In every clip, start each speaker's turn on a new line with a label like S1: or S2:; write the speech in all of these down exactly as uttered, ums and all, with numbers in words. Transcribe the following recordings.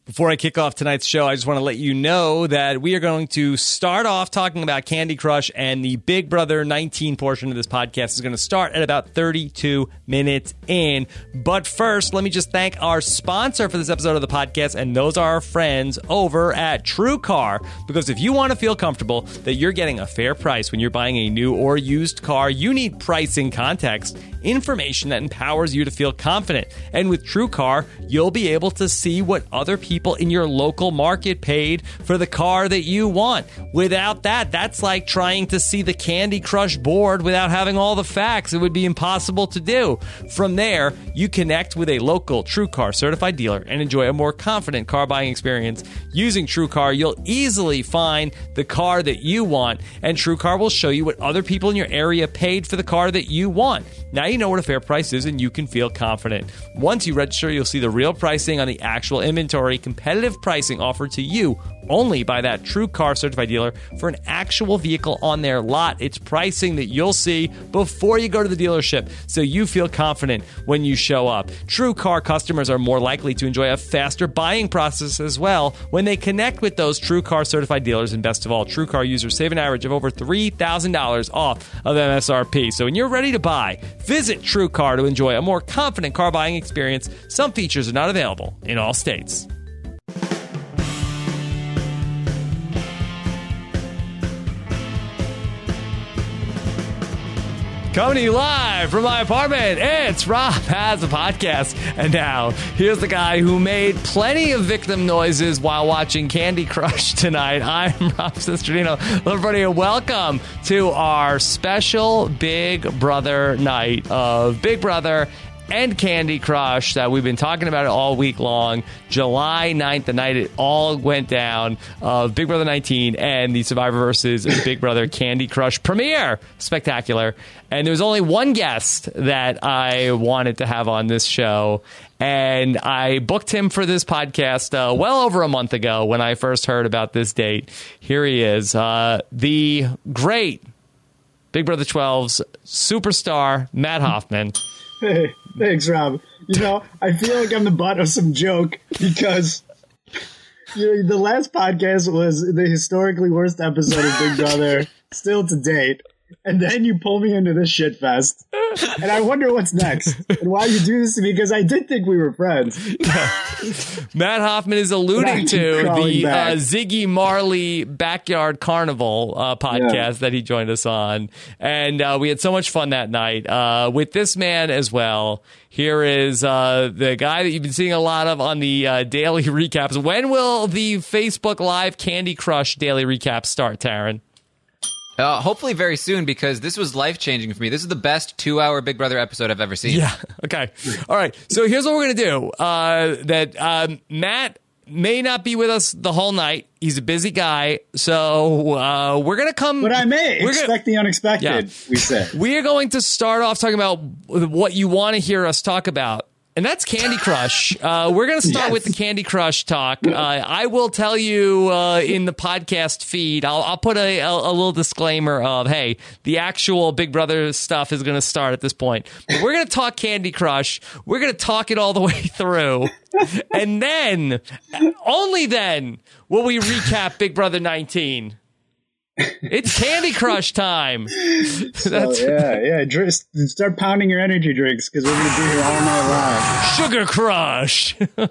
S1: Before I kick off tonight's show, I just want to let you know that we are going to start off talking about Candy Crush, and the Big Brother nineteen portion of this podcast is going to start at about thirty-two minutes in. But first, let me just thank our sponsor for this episode of the podcast, and those are our friends over at TrueCar. Because if you want to feel comfortable that you're getting a fair price when you're buying a new or used car, you need pricing context, information that empowers you to feel confident. And with TrueCar, you'll be able to see what other people People in your local market paid for the car that you want. Without that, that's like trying to see the Candy Crush board without having all the facts. It would be impossible to do. From there, you connect with a local TrueCar certified dealer and enjoy a more confident car buying experience. Using TrueCar, you'll easily find the car that you want, and TrueCar will show you what other people in your area paid for the car that you want. Now you know what a fair price is, and you can feel confident. Once you register, you'll see the real pricing on the actual inventory, competitive pricing offered to you only by that TrueCar certified dealer for an actual vehicle on their lot. It's pricing that you'll see before you go to the dealership, so you feel confident when you show up. TrueCar customers are more likely to enjoy a faster buying process as well when they connect with those TrueCar certified dealers. And best of all, TrueCar users save an average of over three thousand dollars off of M S R P. So when you're ready to buy, visit TrueCar to enjoy a more confident car buying experience. Some features are not available in all states. Coming to you live from my apartment, it's Rob Has a Podcast. And now, here's the guy who made plenty of victim noises while watching Candy Crush tonight. I'm Rob Cesternino. Hello, everybody, and welcome to our special Big Brother night of Big Brother and Candy Crush that we've been talking about it all week long. July ninth, the night it all went down, of Big Brother nineteen and the Survivor versus Big Brother Candy Crush premiere. Spectacular. And there was only one guest that I wanted to have on this show, and I booked him for this podcast uh, well over a month ago when I first heard about this date. Here he is, uh, the great Big Brother twelve's superstar, Matt Hoffman.
S2: Hey, thanks, Rob. You know, I feel like I'm the butt of some joke because you know, the last podcast was the historically worst episode of Big Brother still to date. And then you pull me into this shit fest. And I wonder what's next and why you do this to me, because I did think we were friends.
S1: Yeah. Matt Hoffman is alluding to the uh, Ziggy Marley Backyard Carnival uh, podcast yeah. that he joined us on. And uh, we had so much fun that night uh, with this man as well. Here is uh, the guy that you've been seeing a lot of on the uh, daily recaps. When will the Facebook Live Candy Crush daily recap start, Taryn?
S3: Uh, hopefully very soon, because this was life-changing for me. This is the best two-hour Big Brother episode I've ever seen.
S1: Yeah, okay. All right, so here's what we're going to do. Uh, that um, Matt may not be with us the whole night. He's a busy guy, so uh, we're going to come...
S2: But I may expect gonna, the unexpected, yeah. we said.
S1: We are going to start off talking about what you want to hear us talk about. And that's Candy Crush. Uh, we're going to start yes. with the Candy Crush talk. Uh, I will tell you uh, in the podcast feed, I'll, I'll put a, a, a little disclaimer of, hey, the actual Big Brother stuff is going to start at this point. But we're going to talk Candy Crush. We're going to talk it all the way through. And then, only then, will we recap Big Brother nineteen. It's Candy Crush time.
S2: So, That's, yeah, yeah. Drink, start pounding your energy drinks, because we're going to be here all night long.
S1: Sugar Crush.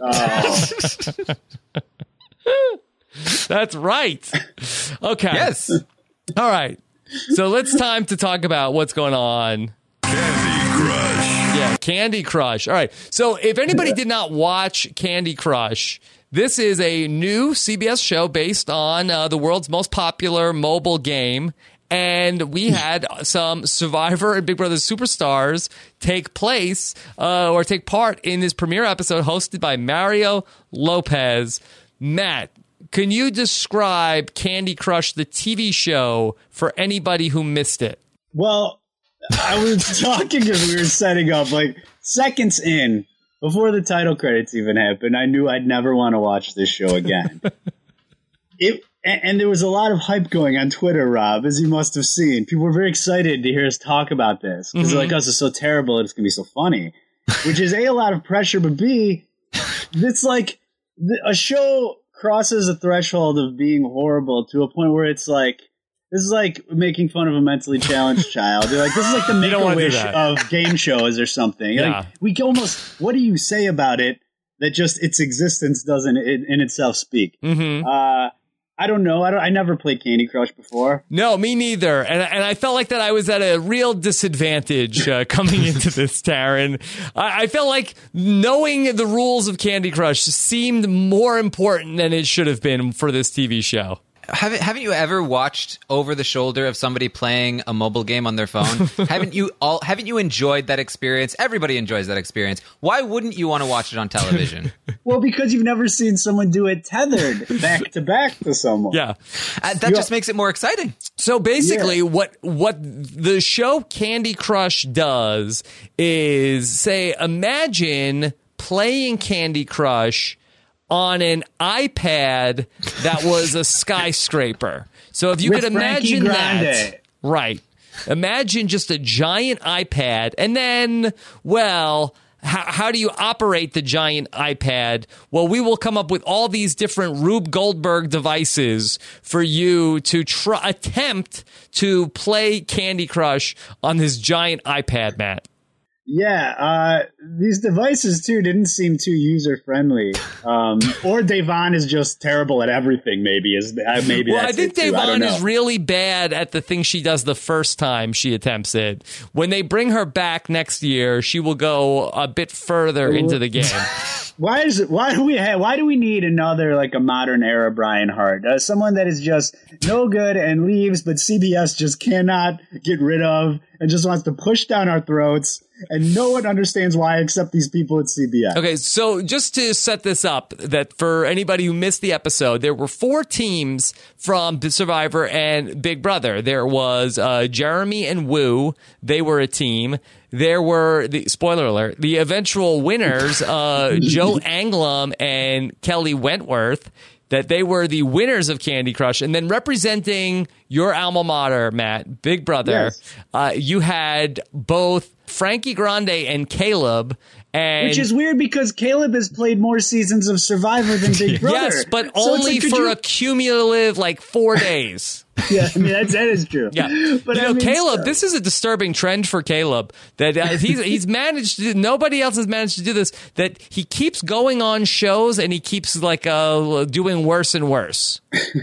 S1: Oh. That's right. Okay.
S3: Yes.
S1: All right. So let's time to talk about what's going on.
S4: Candy Crush.
S1: Yeah, Candy Crush. All right. So if anybody did not watch Candy Crush, this is a new C B S show based on uh, the world's most popular mobile game. And we had some Survivor and Big Brother superstars take place uh, or take part in this premiere episode hosted by Mario Lopez. Matt, can you describe Candy Crush, the T V show, for anybody who missed it?
S2: Well, I was talking as we were setting up, like seconds in, before the title credits even happened, I knew I'd never want to watch this show again. it and, and there was a lot of hype going on Twitter, Rob, as you must have seen. People were very excited to hear us talk about this because mm-hmm. they're like, "Oh, this is so terrible, it's going to be so funny," which is A, a lot of pressure, but B, it's like the, a show crosses a threshold of being horrible to a point where it's like, this is like making fun of a mentally challenged child. You're like, this is like the Make-A-Wish of game shows or something.
S1: Yeah.
S2: Like, we can almost, what do you say about it that just its existence doesn't in, in itself speak?
S1: Mm-hmm.
S2: Uh, I don't know. I don't. I never played Candy Crush before.
S1: No, me neither. And and I felt like that I was at a real disadvantage uh, coming into this, Taryn. I, I felt like knowing the rules of Candy Crush seemed more important than it should have been for this T V show.
S3: Haven't Haven't you ever watched over the shoulder of somebody playing a mobile game on their phone? haven't you all? Haven't you enjoyed that experience? Everybody enjoys that experience. Why wouldn't you want to watch it on television?
S2: Well, because you've never seen someone do it tethered back to back to someone.
S1: Yeah,
S3: uh, that just makes it more exciting.
S1: So basically,
S2: Yeah.
S1: what what the show Candy Crush does is say, imagine playing Candy Crush on an iPad that was a skyscraper. So if you
S2: With
S1: could
S2: Frankie
S1: imagine
S2: Grande.
S1: that, right? Imagine just a giant iPad, and then, well, how, how do you operate the giant iPad? Well, we will come up with all these different Rube Goldberg devices for you to try attempt to play Candy Crush on this giant iPad, Matt.
S2: Yeah, uh, these devices, too, didn't seem too user-friendly. Um, or Devon is just terrible at everything, maybe. Is uh, maybe
S1: Well,
S2: that's
S1: I think
S2: it, too. I don't
S1: Devon is
S2: know.
S1: really bad at the thing she does the first time she attempts it. When they bring her back next year, she will go a bit further into the game.
S2: Why is it? Why do we have? Why do we need another like a modern era Brian Hart? Uh, someone that is just no good and leaves, but C B S just cannot get rid of and just wants to push down our throats, and no one understands why except these people at C B S.
S1: Okay, so just to set this up, that for anybody who missed the episode, there were four teams from Survivor and Big Brother. There was uh, Jeremy and Wu. They were a team. There were, the spoiler alert, the eventual winners, uh, Joe Anglam and Kelly Wentworth, that they were the winners of Candy Crush. And then representing your alma mater, Matt, Big Brother,
S2: Yes.
S1: uh, you had both Frankie Grande and Caleb. And
S2: Which is weird because Caleb has played more seasons of Survivor than Big Brother.
S1: yes, but
S2: So it's
S1: only
S2: like, could
S1: for
S2: you-
S1: a cumulative, like, four days.
S2: Yeah, I mean, that's, that is true.
S1: Yeah,
S2: But
S1: you
S2: I
S1: know,
S2: mean,
S1: Caleb,
S2: so-
S1: this is a disturbing trend for Caleb that uh, he's he's managed to. Nobody else has managed to do this. That he keeps going on shows and he keeps like uh, doing worse and worse.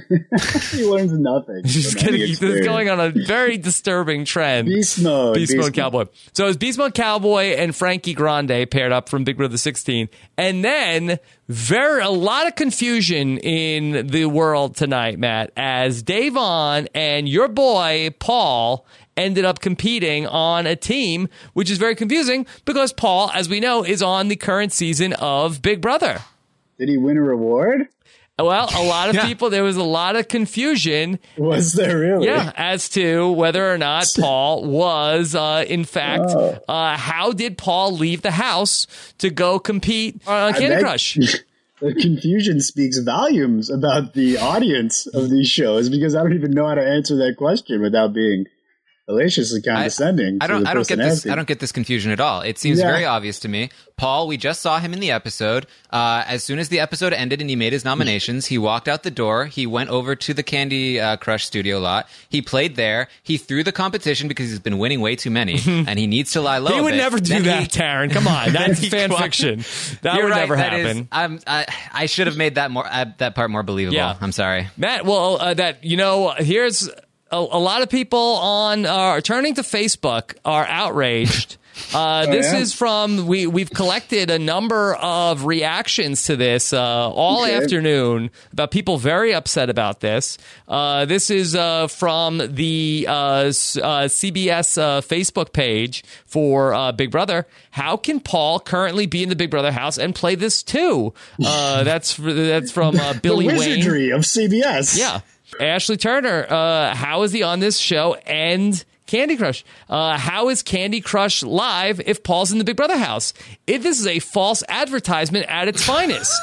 S2: he learns nothing.
S1: He's,
S2: from
S1: getting,
S2: any
S1: he's
S2: experience.
S1: going on a very disturbing trend.
S2: Beast mode.
S1: Beast,
S2: Beast
S1: Mode Cowboy. So it was Beast Mode Cowboy and Frankie Grande paired up from Big Brother sixteen. And then very a lot of confusion in the world tonight, Matt, as Davon and your boy Paul ended up competing on a team, which is very confusing because Paul, as we know, is on the current season of Big Brother.
S2: Did he win a reward?
S1: Well, a lot of
S3: Yeah.
S1: people, there was a lot of confusion.
S2: Was there really?
S1: Yeah, as to whether or not Paul was, uh, in fact,
S2: Oh.
S1: uh, how did Paul leave the house to go compete on
S2: I
S1: Candy
S2: bet-
S1: Crush?
S2: The confusion speaks volumes about the audience of these shows because I don't even know how to answer that question without being hilariously condescending.
S3: I
S2: to
S3: don't.
S2: the
S3: I don't get
S2: person
S3: this.
S2: asking.
S3: I don't get this confusion at all. It seems
S2: Yeah.
S3: very obvious to me. Paul, we just saw him in the episode. Uh, as soon as the episode ended and he made his nominations, he walked out the door. He went over to the Candy uh, Crush studio lot. He played there. He threw the competition because he's been winning way too many, and he needs to lie low.
S1: He
S3: a
S1: would
S3: bit.
S1: never do
S3: Then
S1: that,
S3: he-
S1: Taryn. Come on, that's
S3: he
S1: fan
S3: quit.
S1: fiction. That
S3: You're
S1: would
S3: right,
S1: never
S3: that
S1: happen.
S3: is- I'm, I, I should have made that more uh, that part more believable.
S1: Yeah.
S3: I'm sorry.
S1: Matt, well, uh, that, you know, here's a, a lot of people on uh, turning to Facebook are outraged. Uh, this
S2: yeah?
S1: is from, we, we've collected a number of reactions to this uh, all
S2: Okay.
S1: afternoon about people very upset about this. Uh, this is uh, from the uh, s- uh, C B S uh, Facebook page for uh, Big Brother. How can Paul currently be in the Big Brother house and play this too? Uh, that's, that's from uh, Billy
S2: the
S1: Wayne.
S2: wizardry of C B S.
S1: Yeah. Ashley Turner, uh, how is he on this show and Candy Crush? Uh, how is Candy Crush live if Paul's in the Big Brother house? If this is a false advertisement at its finest.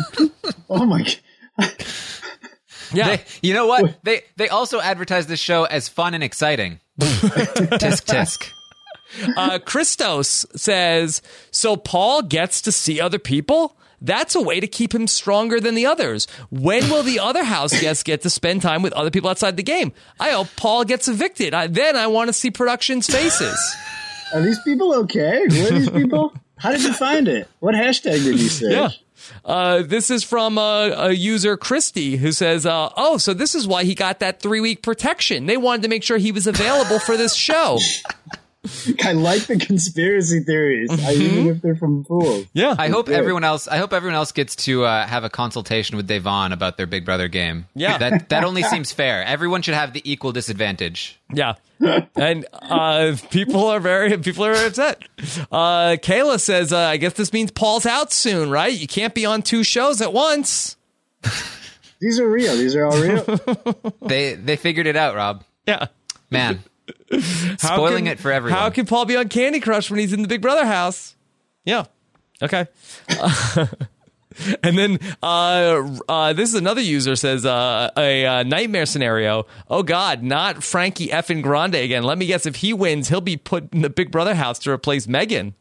S2: Oh my god.
S1: Yeah.
S3: They, you know what? They they also advertise this show as fun and exciting. Tisk tisk.
S1: Uh, Christos says, so Paul gets to see other people? that's a way to keep him stronger than the others. When will the other house guests get to spend time with other people outside the game? I hope Paul gets evicted. I, then I want to see production's faces.
S2: Are these people okay? Who are these people? How did you find it? What hashtag did you search?
S1: Yeah. Uh, this is from uh, a user, Christy, who says, uh, oh, so this is why he got that three-week protection. They wanted to make sure he was available for this show.
S2: I like the conspiracy theories, mm-hmm. I, even if they're from fools.
S1: Yeah,
S3: I hope
S2: good.
S3: everyone else. I hope everyone else gets to uh, have a consultation with Devon about their Big Brother game.
S1: Yeah,
S3: that that only seems fair. Everyone should have the equal disadvantage.
S1: Yeah, and uh, people are very people are upset. Uh, Kayla says, uh, "I guess this means Paul's out soon, right? You can't be on two shows at once."
S2: These are real. These are all real.
S3: they they figured it out, Rob.
S1: Yeah,
S3: man. Spoiling
S1: can,
S3: it for everyone.
S1: How can Paul be on Candy Crush when he's in the Big Brother house? Yeah. Okay. Uh, and then uh, uh, this is another user says uh, a uh, nightmare scenario. Oh, God, not Frankie effing Grande again. Let me guess, if he wins, he'll be put in the Big Brother house to replace Megan.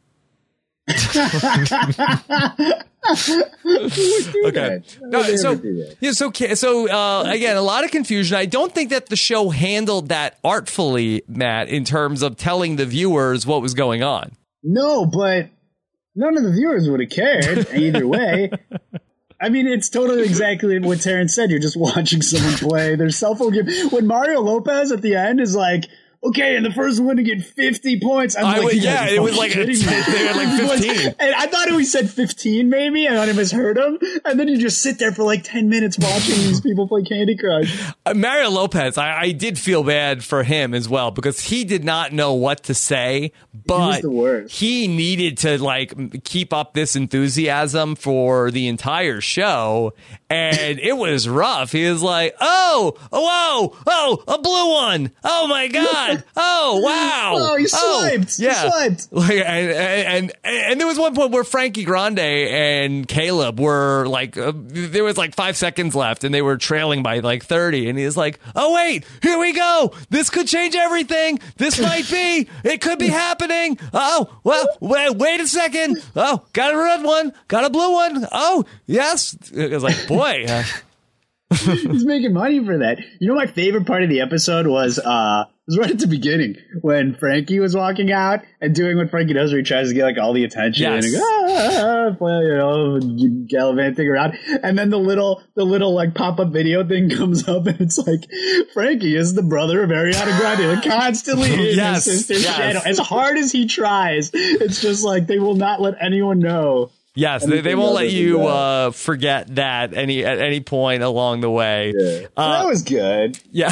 S1: Okay. No, so yeah, so so uh, again, a lot of confusion. I don't think that the show handled that artfully, Matt, in terms of telling the viewers what was going on.
S2: No, but none of the viewers would have cared either way. I mean, it's totally exactly what Terrence said. You're just watching someone play their cell phone game. When Mario Lopez at the end is like, okay, and the first one to get fifty points. I'm
S1: I
S2: like,
S1: would, yeah, it was like a, they had like fifteen.
S2: And I thought he said fifteen, maybe. I thought I misheard him. And then you just sit there for like ten minutes watching these people play Candy Crush.
S1: Uh, Mario Lopez, I, I did feel bad for him as well because he did not know what to say, but he, he needed to like keep up this enthusiasm for the entire show. And it was rough. He was like, oh, oh, whoa, oh, a blue one. Oh, my God. Oh, wow.
S2: Oh, he swiped.
S1: Oh, yeah.
S2: He swiped.
S1: Like, and, and, and there was one point where Frankie Grande and Caleb were like, uh, there was like five seconds left and they were trailing by like thirty. And he was like, oh, wait, here we go. This could change everything. This might be. It could be happening. Oh, well, wait, wait a second. Oh, got a red one. Got a blue one. Oh, yes. It was like, boy. Boy, uh.
S2: He's making money for that. You know, my favorite part of the episode was uh was right at the beginning when Frankie was walking out and doing what Frankie does, where he tries to get like all the attention
S1: yes.
S2: and ah, play, you know, gallivanting around, and then the little the little like pop up video thing comes up, and it's like Frankie is the brother of Ariana Grande, like constantly in
S1: yes.
S2: his sister's
S1: yes.
S2: channel. As hard as he tries, it's just like they will not let anyone know.
S1: Yes, they, they won't let you uh, forget that any at any point along the way.
S2: Yeah.
S1: Uh,
S2: that was good.
S1: Yeah.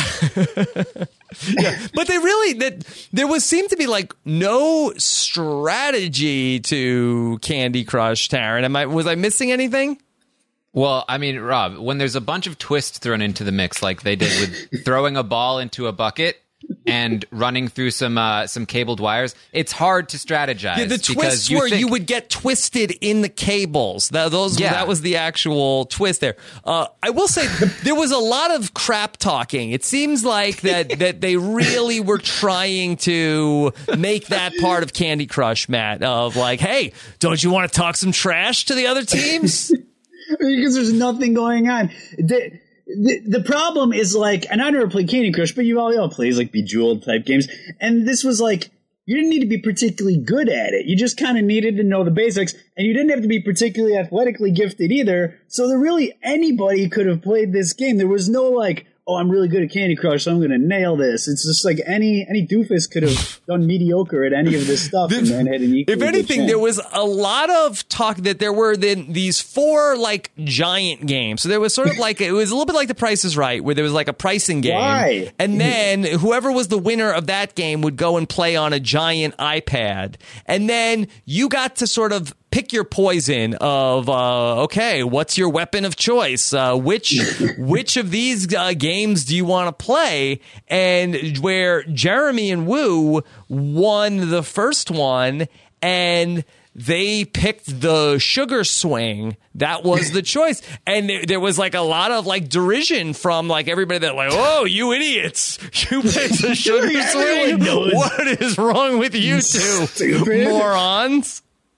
S1: Yeah, but they really that there was seemed to be like no strategy to Candy Crush, Taryn. Am I was I missing anything?
S3: Well, I mean, Rob, when there's a bunch of twists thrown into the mix, like they did with throwing a ball into a bucket and running through some uh, some cabled wires, it's hard to strategize.
S1: Yeah, the twists you were think- you would get twisted in the cables. That, those, yeah. that was the actual twist there. Uh, I will say there was a lot of crap talking. It seems like that, that they really were trying to make that part of Candy Crush, Matt, of like, hey, don't you want to talk some trash to the other teams?
S2: Because there's nothing going on. The, the, the problem is like, and I never played Candy Crush, but you all, you all plays like Bejeweled type games. And this was like, you didn't need to be particularly good at it. You just kind of needed to know the basics, and you didn't have to be particularly athletically gifted either. So there really anybody could have played this game. There was no like, oh, I'm really good at Candy Crush, so I'm going to nail this. It's just like any any doofus could have done mediocre at any of this stuff and, and had an equal.
S1: If anything, there was a lot of talk that there were then these four like giant games. So there was sort of like, it was a little bit like The Price is Right, where there was like a pricing game.
S2: Why?
S1: And then whoever was the winner of that game would go and play on a giant iPad. And then you got to sort of pick your poison of, uh, okay, what's your weapon of choice? Uh, which which of these uh, games do you want to play? And where Jeremy and Wu won the first one, and they picked the sugar swing. That was the choice. And there, there was like a lot of like derision from like everybody that like, oh, you idiots. You picked the sugar swing? What is wrong with you two, morons?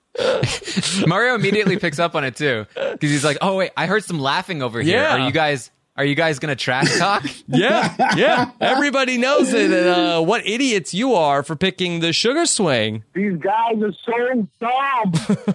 S3: Mario immediately picks up on it too, because he's like, "Oh wait, I heard some laughing over here.
S1: Yeah.
S3: Are you guys? Are you guys gonna trash talk?"
S1: Yeah, yeah. Everybody knows it. Uh, what idiots you are for picking the sugar swing.
S5: These guys are so dumb.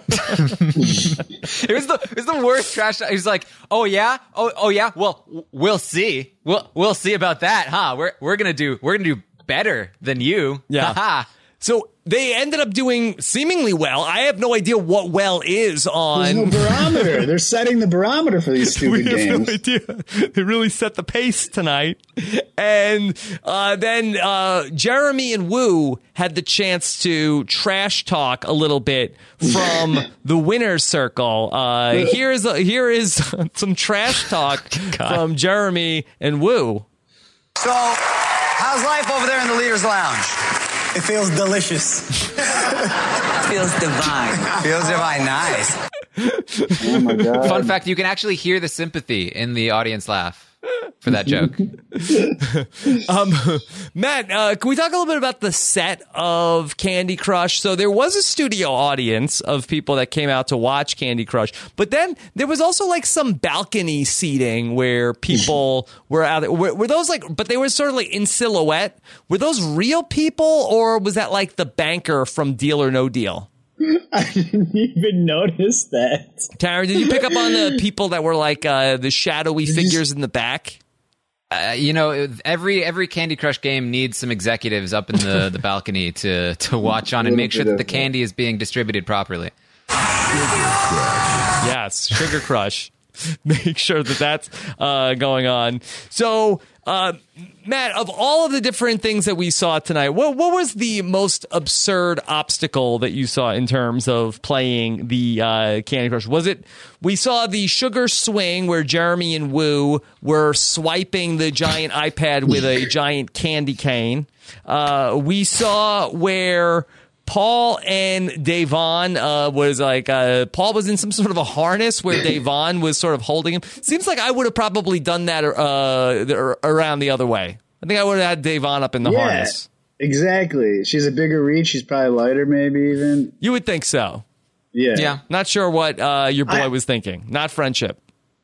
S3: It was the it was the worst trash talk. He's like, "Oh yeah, oh oh yeah. Well, w- we'll see. We'll we'll see about that, huh? We're we're gonna do we're gonna do better than you."
S1: Yeah.
S3: Ha-ha.
S1: So they ended up doing seemingly well. I have no idea what well is on.
S2: There's no barometer. They're setting the barometer for these
S1: We
S2: stupid
S1: have
S2: games.
S1: no idea. They really set the pace tonight. And uh, then uh, Jeremy and Wu had the chance to trash talk a little bit from the winner's circle. Uh, here is a, here is some trash talk from Jeremy and Wu.
S6: So, how's life over there in the Leaders Lounge?
S7: It feels delicious.
S6: Feels divine. Feels divine. Nice.
S2: Oh my god!
S3: Fun fact: you can actually hear the sympathy in the audience laugh for that joke.
S1: Um, Matt, uh, can we talk a little bit about the set of Candy Crush? So there was a studio audience of people that came out to watch Candy Crush, but then there was also like some balcony seating where people were out there. Were, were those like, but they were sort of like in silhouette. Were those real people, or was that like the banker from Deal or No Deal?
S2: I didn't even notice that.
S1: Taryn, did you pick up on the people that were like uh, the shadowy figures in the back?
S3: Uh, you know, every every Candy Crush game needs some executives up in the, the balcony to, to watch on and make sure that the candy is being distributed properly.
S1: Yes, Sugar Crush. Make sure that that's uh, going on. So, uh, Matt, of all of the different things that we saw tonight, what what was the most absurd obstacle that you saw in terms of playing the uh, Candy Crush? Was it, we saw the sugar swing where Jeremy and Wu were swiping the giant iPad with a giant candy cane. Uh, we saw where Paul and Devon uh, was like, uh, Paul was in some sort of a harness where Devon was sort of holding him. Seems like I would have probably done that uh, around the other way. I think I would have had Devon up in the
S2: Yeah,
S1: harness.
S2: exactly. She's a bigger reach. She's probably lighter, maybe even.
S1: You would think so.
S2: Yeah.
S3: Yeah.
S1: Not sure what uh, your boy
S2: I-
S1: was thinking. Not friendship.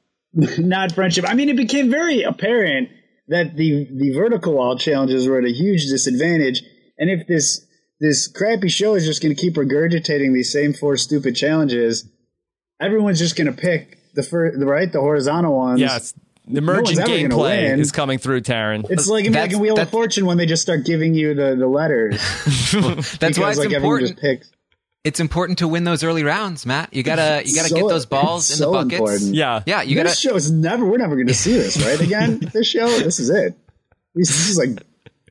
S2: Not friendship. I mean, it became very apparent that the the vertical wall challenges were at a huge disadvantage, and if this this crappy show is just going to keep regurgitating these same four stupid challenges, everyone's just going to pick the first, the right, the horizontal ones.
S1: Yes. The emerging
S2: ever gonna
S1: gameplay
S2: win.
S1: is coming through, Taryn.
S2: It's like, like
S3: That's-
S2: in Wheel of
S3: that's-
S2: Fortune when they just start giving you the, the letters.
S3: That's why
S2: Because,
S3: it's
S2: like, everyone
S3: important.
S2: just picks.
S3: It's important to win those early rounns, Matt. You gotta you gotta
S2: So-
S3: get those balls
S2: it's
S3: in the
S2: so
S3: buckets.
S2: important.
S1: Yeah.
S3: Yeah, you
S2: This
S3: gotta.
S2: show is never, we're never going to see this, right? Again, this show, this is it. This is like,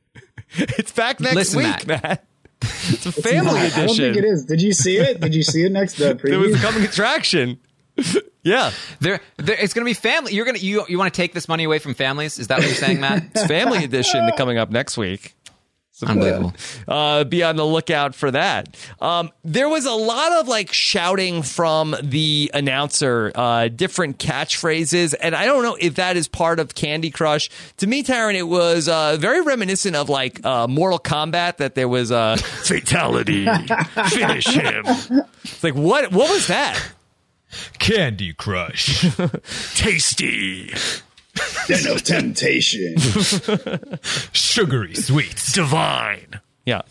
S1: It's back next
S3: Listen,
S1: week, Matt.
S3: Matt.
S1: It's a family
S2: I
S1: edition.
S2: don't think it is. Did you see it? Did you see it next to the
S1: There was a
S2: preview?
S1: coming attraction. Yeah.
S3: There, there, it's gonna be family. You're gonna you you want to take this money away from families? Is that what you're saying, Matt?
S1: It's family edition coming up next week.
S3: Unbelievable.
S1: Uh, be on the lookout for that. Um, there was a lot of like shouting from the announcer, uh, different catchphrases, and I don't know if that is part of Candy Crush. To me, Taryn, it was uh, very reminiscent of like uh, Mortal Kombat. That there was a fatality, finish him. It's like what? What was that?
S8: Candy Crush.
S1: Tasty,
S2: Den of Temptation.
S8: Sugary sweets.
S1: divine. Yeah.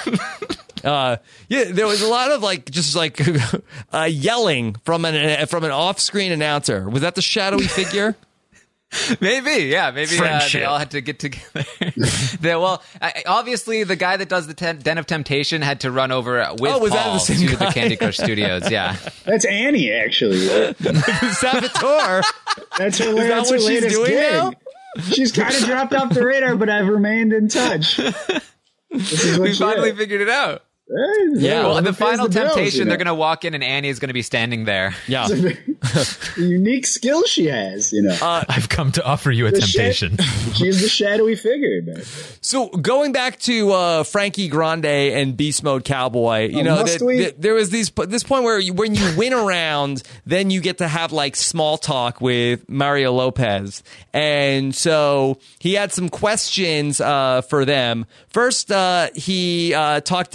S1: Uh, yeah, there was a lot of like just like uh, yelling from an from an off-screen announcer. Was that the shadowy figure?
S3: Maybe, yeah, maybe uh,
S1: Friendship.
S3: they all had to get together. they, well, I, obviously, the guy that does the ten, Den of Temptation had to run over with
S1: Oh, was that
S3: Paul
S1: the same
S3: to
S1: guy?
S3: the Candy Crush Studios. Yeah,
S2: That's Annie, actually.
S1: Saboteur.
S2: That's her,
S1: that
S2: that's
S1: what
S2: her
S1: she's
S2: latest
S1: doing
S2: gig.
S1: now?
S2: She's kind of dropped off the radar, but I've remained in touch. This is what
S3: we
S2: she
S3: finally
S2: is.
S3: figued it out.
S2: Hey,
S1: Yeah.
S3: Well,
S2: who
S3: the
S2: pays
S3: final
S2: the bills,
S3: temptation,
S2: you know?
S3: they're going to walk in and Annie is going to be standing there.
S1: Yeah.
S2: The unique skill she has, you know.
S8: I've come to offer you a
S2: The
S8: temptation.
S2: sha- She's the shadowy figure, man.
S1: So going back to uh, Frankie Grande and Beast Mode Cowboy, you
S2: Oh,
S1: know,
S2: must
S1: that,
S2: we?
S1: that there was these this point where you, when you win a round, then you get to have like small talk with Mario Lopez, and so he had some questions uh, for them. First, uh, he uh, talked to Beast Mode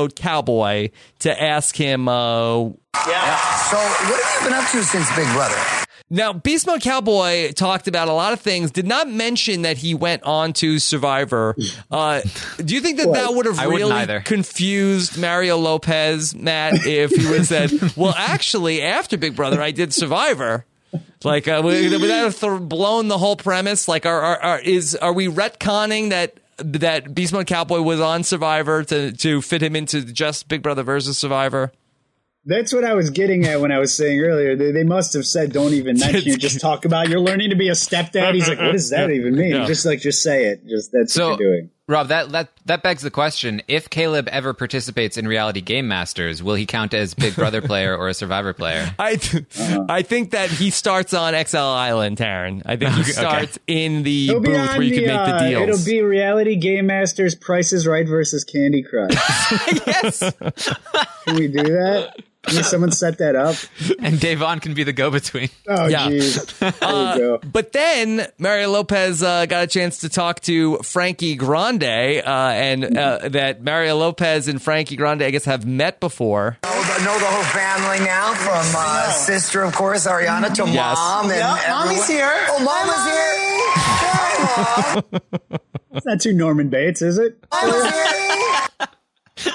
S1: Mode Cowboy to ask him. Uh,
S6: Yeah. So, what have you been up to since Big Brother?
S1: Now, Beast Mode Cowboy talked about a lot of things, did not mention that he went on to Survivor. Uh, do you think that that would have
S3: I wouldn't
S1: really
S3: either.
S1: confused Mario Lopez, Matt, if he would have said, well, actually, after Big Brother, I did Survivor? Like, uh, would would that have th- blown the whole premise? Like, are, are, are, is, are we retconning that that Beast Mode Cowboy was on Survivor to, to fit him into just Big Brother versus Survivor?
S2: That's what I was getting at when I was saying earlier. They, they must have said, don't even mention it. Just talk about you're learning to be a stepdad. He's like, what does that even mean?
S1: Yeah.
S2: Just like, just say it. Just that's
S3: So,
S2: what you're doing.
S3: Rob, that, that that begs the question: if Caleb ever participates in Reality Game Masters, will he count as Big Brother player or a Survivor player?
S1: I th-
S2: Uh-huh.
S1: I think that he starts on X L Island, Taryn. I think he
S3: Okay.
S1: starts in the
S2: It'll be
S1: booth
S2: on
S1: where you
S2: the,
S1: can make the
S2: uh,
S1: deals.
S2: It'll be Reality Game Masters Price is Right versus Candy Crush.
S1: Yes.
S2: Can we do that? Can someone set that up?
S3: And Davon can be the go-between.
S2: Oh,
S1: Yeah.
S2: jeez. There
S1: Uh,
S2: you go.
S1: But then Mario Lopez uh, got a chance to talk to Frankie Grande, uh, and uh, that Mario Lopez and Frankie Grande, I guess, have met before.
S6: Know the, know the whole family now, from uh, sister, of course, Ariana, to
S1: Yes.
S6: mom. And
S7: Yeah,
S6: everyone.
S7: Mommy's here.
S6: Oh, Mama's here. Hi, Mom.
S2: It's not too Norman Bates, is it?
S6: Mama's here.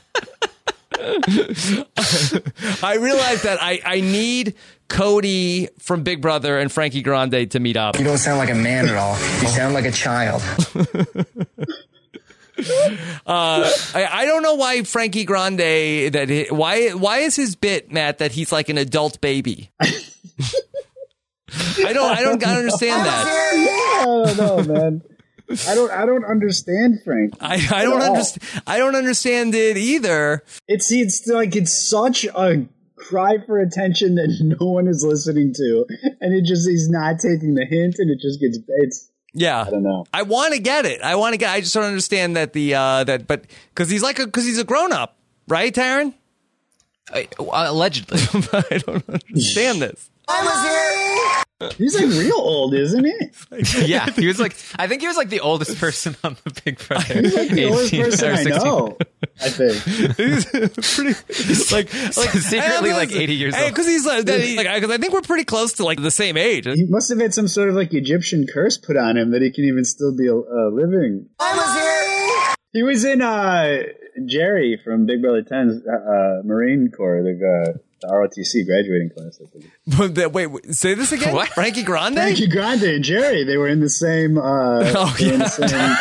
S1: I realized that I, I need Cody from Big Brother and Frankie Grande to meet up.
S7: You don't sound like a man at all. You sound like a child.
S1: Uh, I, I don't know why Frankie Grande that he, why why is his bit, Matt, that he's like an adult baby. I don't I don't I don't understand that.
S2: I don't know, man. I don't. I don't understand Frank.
S1: I, I don't
S2: at all.
S1: understand. I don't understand it either.
S2: It's it's like it's such a cry for attention that no one is listening to, and it just he's not taking the hint, and it just gets it's.
S1: Yeah,
S2: I don't know.
S1: I want to get it. I want to get. I just don't understand that the uh, that, but because he's like because he's a grown up, right, Taryn?
S3: Uh, allegedly.
S1: I don't understand this.
S6: Mama's here.
S2: He's like real old, isn't he?
S3: Yeah, he was like, I think he was like the oldest person on the Big Brother.
S2: He's like the oldest
S3: eighteen
S2: person
S3: or
S2: I
S3: sixteen.
S2: know. I think.
S1: He's pretty like like
S3: Secretly, like, eighty years old.
S1: because he's like because like, I think we're pretty close to like the same age.
S2: He must have had some sort of like Egyptian curse put on him that he can even still be uh, living.
S6: Mama's here.
S2: He was in uh, Jerry from Big Brother ten's uh, Marine Corps, the, uh, the R O T C graduating class. I think.
S1: But that, wait, wait, say this again.
S3: What?
S1: Frankie Grande?
S2: Frankie Grande and Jerry, they were in the same. Uh,
S1: Oh,
S2: they were in
S1: yeah.
S2: the same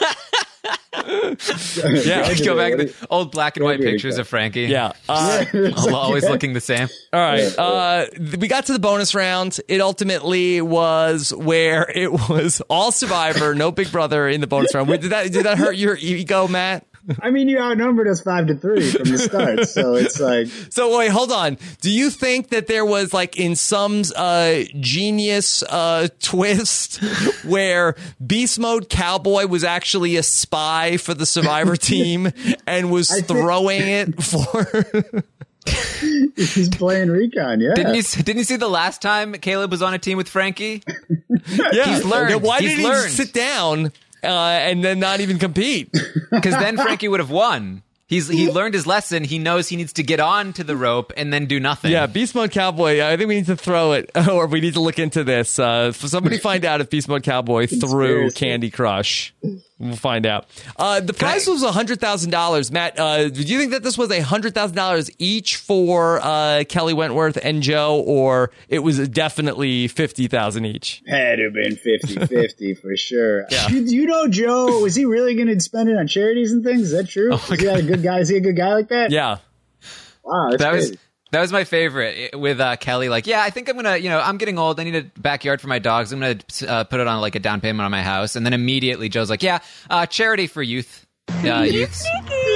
S1: Yeah.
S3: Go back to
S2: What do
S3: the old black and white
S2: Graduating
S3: pictures
S2: class.
S3: of Frankie.
S1: Yeah. Uh,
S2: you- It's like,
S3: Always
S2: yeah.
S3: looking the same.
S1: All right. Uh, th- we got to the bonus round. It ultimately was where it was all Survivor, no Big Brother in the bonus round. Wait, Did that did that hurt your ego, Matt?
S2: I mean, you outnumbered us five to three from the start, so it's like
S1: So wait, hold on. Do you think that there was like in some uh, genius uh, twist where Beast Mode Cowboy was actually a spy for the Survivor team and was
S2: I think-
S1: throwing it for?
S2: he's playing recon. Yeah,
S3: Didn't you didn't you see the last time Caleb was on a team with Frankie?
S1: Yeah,
S3: He's learned.
S1: Then why
S3: He's
S1: did he
S3: learned.
S1: sit down uh, and then not even compete?
S3: Because then Frankie would have won. He's he learned his lesson. He knows he needs to get on to the rope and then do nothing.
S1: Yeah, Beast Mode Cowboy. I think we need to throw it, or we need to look into this. Uh, for somebody find out if Beast Mode Cowboy threw
S2: Conspiracy.
S1: Candy Crush. We'll find out. Uh, the prize
S3: I-
S1: was a hundred thousand dollars. Matt, uh, do you think that this was a hundred thousand dollars each for uh, Kelly Wentworth and Joe, or it was definitely fifty thousand each?
S2: had to have been fifty-fifty for sure. You, you know, Joe, was he really going to spend it on charities and things? Is that true?
S3: Oh
S2: is he a good guy? Is he a good guy like that?
S1: Yeah.
S2: Wow, that's
S3: that was
S2: crazy.
S3: that was my favorite with uh, Kelly. Like, yeah, I think I'm gonna, you know, I'm getting old. I need a backyard for my dogs. I'm gonna uh, put it on like a down payment on my house, and then immediately Joe's like, yeah, uh, charity for youth, uh, youths.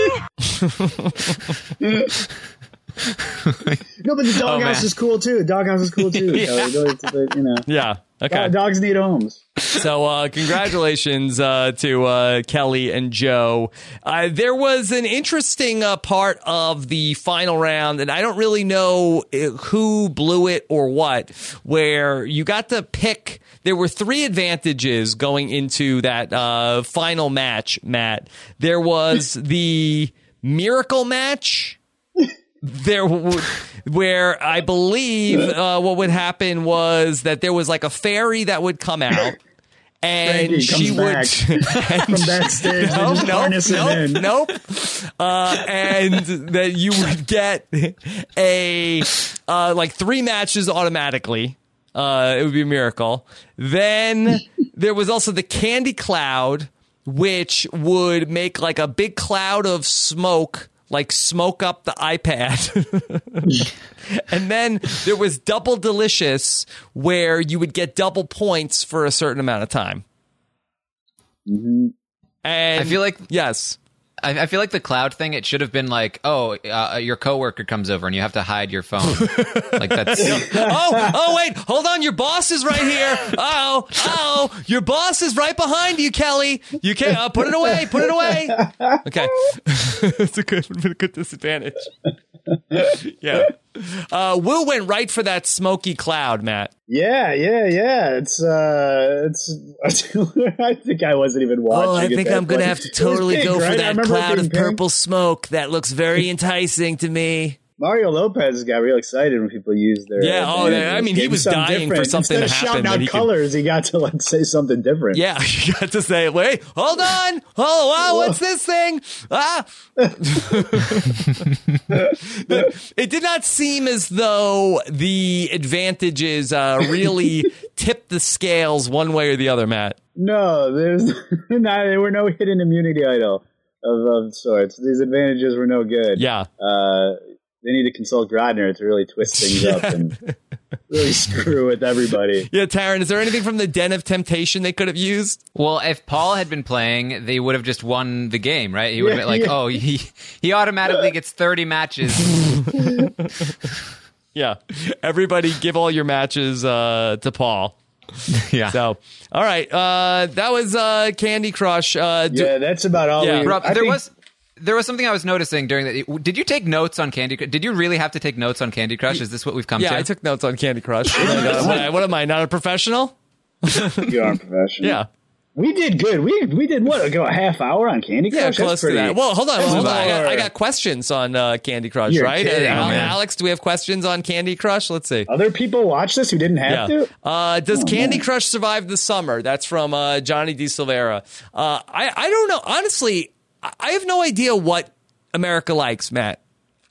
S2: No, but the doghouse
S3: man.
S2: is cool too. The doghouse is cool too. So, you know, it's- you know,
S1: Yeah. Okay.
S2: dogs need homes.
S1: So, uh, congratulations uh, to uh, Kelly and Joe. Uh, there was an interesting uh, part of the final round, and I don't really know uh, who blew it or what, where you got to pick. There were three advantages going into that uh, final match, Matt. There was the miracle match. There, w- where I believe uh, what would happen was that there was like a fairy that would come out. And
S2: Frankie
S1: she would
S2: comes back
S1: and
S2: from backstage. They
S1: nope,
S2: just
S1: nope,
S2: harness him
S1: nope,
S2: in.
S1: nope. Uh, and that you would get a uh, like three matches automatically. Uh, it would be a miracle. Then there was also the Candy Cloud, which would make like a big cloud of smoke, like smoke up the iPad. And then there was Double Delicious, where you would get double points for a certain amount of time.
S2: Mm-hmm.
S3: I
S1: And
S3: feel like
S1: yes.
S3: I, I feel like the cloud thing. It should have been like, oh, uh, your coworker comes over and you have to hide your phone. Like that's.
S1: oh, oh, wait, hold on. Your boss is right here. Oh, oh, your boss is right behind you, Kelly. You can't uh, put it away. Put it away. Okay, it's a good, a good disadvantage. Yeah. Uh, Will went right for that smoky cloud, Matt.
S2: Yeah, yeah, yeah. It's uh, it's. I think I wasn't even watching.
S1: Oh, I
S2: at
S1: think
S2: that
S1: I'm going to
S2: point.
S1: have to
S2: It was
S1: totally
S2: pink,
S1: go
S2: right?
S1: for
S2: I
S1: that
S2: remember it
S1: cloud
S2: being
S1: of
S2: pink.
S1: purple smoke. That looks very enticing to me.
S2: Mario Lopez got real excited when people used their.
S1: Yeah, oh,
S2: advantages.
S1: I mean, he
S2: Gave
S1: was
S2: something
S1: dying for
S2: different.
S1: something
S2: Instead
S1: to
S2: of
S1: happen
S2: shouting
S1: that
S2: out
S1: he could-
S2: colors, he got to like say something different.
S1: Yeah, you got to say, wait, hold on. Oh, wow, what's this thing? Ah. It did not seem as though the advantages uh, really tipped the scales one way or the other, Matt.
S2: No, there's not. There were no hidden immunity idol of, of sorts. These advantages were no good.
S1: Yeah.
S2: Uh, they need to consult Grodner to really twist things up and really screw with everybody.
S1: Yeah, Taryn, is there anything from the Den of Temptation they could have used?
S3: Well, if Paul had been playing, they would have just won the game, right? He would have
S2: Yeah,
S3: been like,
S2: yeah.
S3: oh, he he automatically gets thirty matches.
S1: Yeah. Everybody give all your matches uh, to Paul.
S3: Yeah.
S1: So, all right. Uh, that was uh, Candy Crush. Uh, do-
S2: Yeah, that's about all.
S1: Yeah.
S2: we,
S3: Rob,
S2: I
S3: there
S2: think-
S3: was there was something I was noticing during the. Did you take notes on Candy Crush? Did you really have to take notes on Candy Crush? Is this what we've come
S1: yeah,
S3: to?
S1: I took notes on Candy Crush. What am I- what am I, not a professional?
S2: You aren't professional.
S1: Yeah.
S2: We did good. We we did what? Go a half hour on Candy Crush.
S1: Yeah,
S2: That's
S1: close to
S2: pretty-
S1: that. Well, hold on.
S2: that's
S1: Hold on. I,
S2: about-
S1: got, I got questions on uh, Candy Crush,
S2: You're
S1: right?
S2: kidding,
S1: Uh, Al-
S2: man.
S1: Alex, do we have questions on Candy Crush? Let's see.
S2: Other people watch this who didn't have
S1: Yeah.
S2: to.
S1: Uh, does
S2: Oh,
S1: Candy
S2: man.
S1: Crush survive the summer? That's from uh, Johnny D. Silvera. Uh, I, I don't know. Honestly, I I have no idea what America likes, Matt.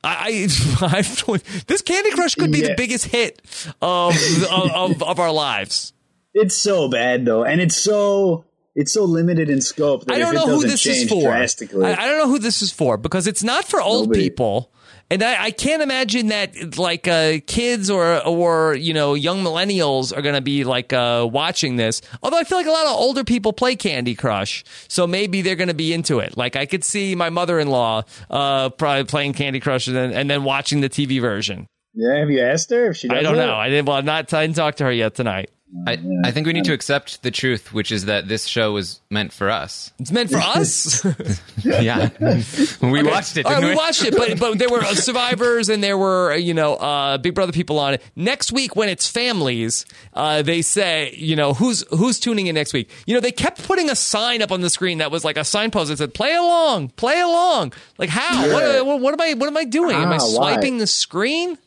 S1: I, I I've, this Candy Crush could be
S2: Yeah.
S1: the biggest hit of, of, of, of our lives.
S2: It's so bad though, and it's so it's so limited in scope that
S1: I don't
S2: if it
S1: know who
S2: doesn't
S1: this is
S2: change
S1: for.
S2: drastically,
S1: I, I don't know who this is for because it's not for old
S2: Nobody.
S1: people, and I, I can't imagine that like uh, kids or or you know young millennials are going to be like uh, watching this. Although I feel like a lot of older people play Candy Crush, so maybe they're going to be into it. Like I could see my mother-in-law uh, probably playing Candy Crush and then, and then watching the T V version.
S2: yeah, have you asked her if she? Does
S1: I don't
S2: it?
S1: know. I didn't. Well, I'm not. I didn't talk to her yet tonight.
S3: I, I think we need to accept the truth, which is that this show was meant for us.
S1: It's meant for us.
S3: Yeah, we
S1: Okay.
S3: watched it.
S1: All right,
S3: Didn't
S1: we
S3: we
S1: watched it, but but there were survivors and there were you know uh, Big Brother people on it. Next week, when it's families, uh, they say you know who's who's tuning in next week. You know they kept putting a sign up on the screen that was like a signpost that said "Play along, play along." Like how?
S2: Yeah.
S1: What, what, what am I? What am I doing? am I
S2: Ah, why?
S1: swiping the screen?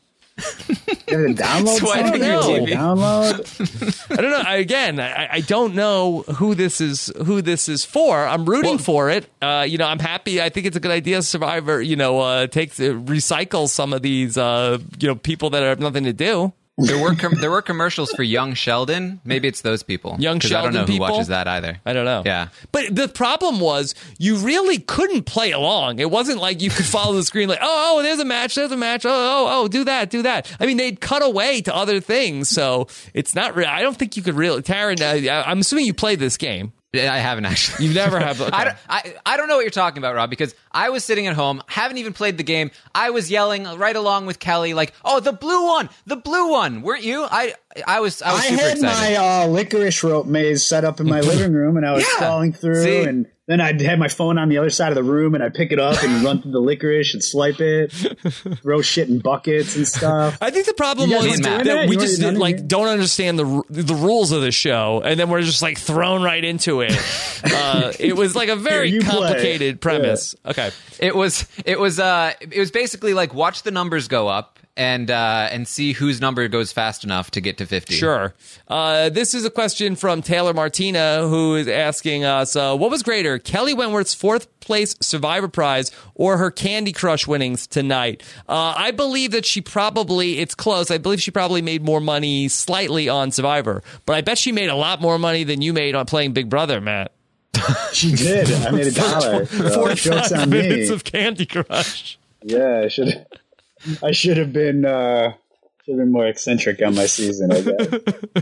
S2: You have to download
S3: Swiping
S2: something?
S1: your
S2: You
S1: T V.
S2: Download.
S1: I don't know. I, again, I, I don't know who this is. Who this is for? I'm rooting
S3: Well-
S1: for it. Uh, you know, I'm happy. I think it's a good idea. Survivor, you know, uh, takes uh, recycle some of these, uh, you know, people that have nothing to do.
S3: There were com- there were commercials for Young Sheldon. Maybe it's those people.
S1: Young
S3: 'Cause I don't
S1: Sheldon
S3: know who
S1: people?
S3: watches that either.
S1: I don't know.
S3: Yeah.
S1: But the problem was you really couldn't play along. It wasn't like you could follow the screen like, oh, oh, there's a match, there's a match. Oh, oh, oh, do that, do that. I mean, they'd cut away to other things. So it's not real. I don't think you could really. Taryn, uh, I'm assuming you played this game.
S3: I haven't actually.
S1: You've never have. Okay.
S3: I, don't, I, I don't know what you're talking about, Rob, because I was sitting at home, haven't even played the game. I was yelling right along with Kelly, like, oh, the blue one, the blue one. Weren't you? I I was I was
S2: I
S3: super
S2: had
S3: excited.
S2: my uh, licorice rope maze set up in my living room, and I was
S3: Yeah.
S2: crawling through,
S3: See?
S2: and then I'd have my phone on the other side of the room, and I'd pick it up and run through the licorice and swipe it, throw shit in buckets and stuff.
S1: I think the problem
S2: You guys
S1: was
S3: weren't doing
S1: that,
S2: that?
S1: we
S2: You
S1: just
S2: weren't doing
S1: like
S2: it?
S1: don't understand the r- the rules of the show, and then we're just like thrown right into it. Uh, it was like a very
S2: Here, you play.
S1: complicated premise. Okay,
S3: It was it was uh it was basically like watch the numbers go up and uh and see whose number goes fast enough to get to fifty.
S1: sure. Uh, this is a question from Taylor Martina, who is asking us, uh, what was greater, Kelly Wentworth's fourth place Survivor prize or her Candy Crush winnings tonight? Uh, I believe that she probably, it's close, I believe she probably made more money slightly on Survivor, but I bet she made a lot more money than you made on playing Big Brother, Matt.
S2: She did. I made a dollar. So joke's
S1: forty-five
S2: on me.
S1: minutes of Candy Crush.
S2: Yeah, I should. I should have been. Uh, should have been more eccentric on my season. I guess.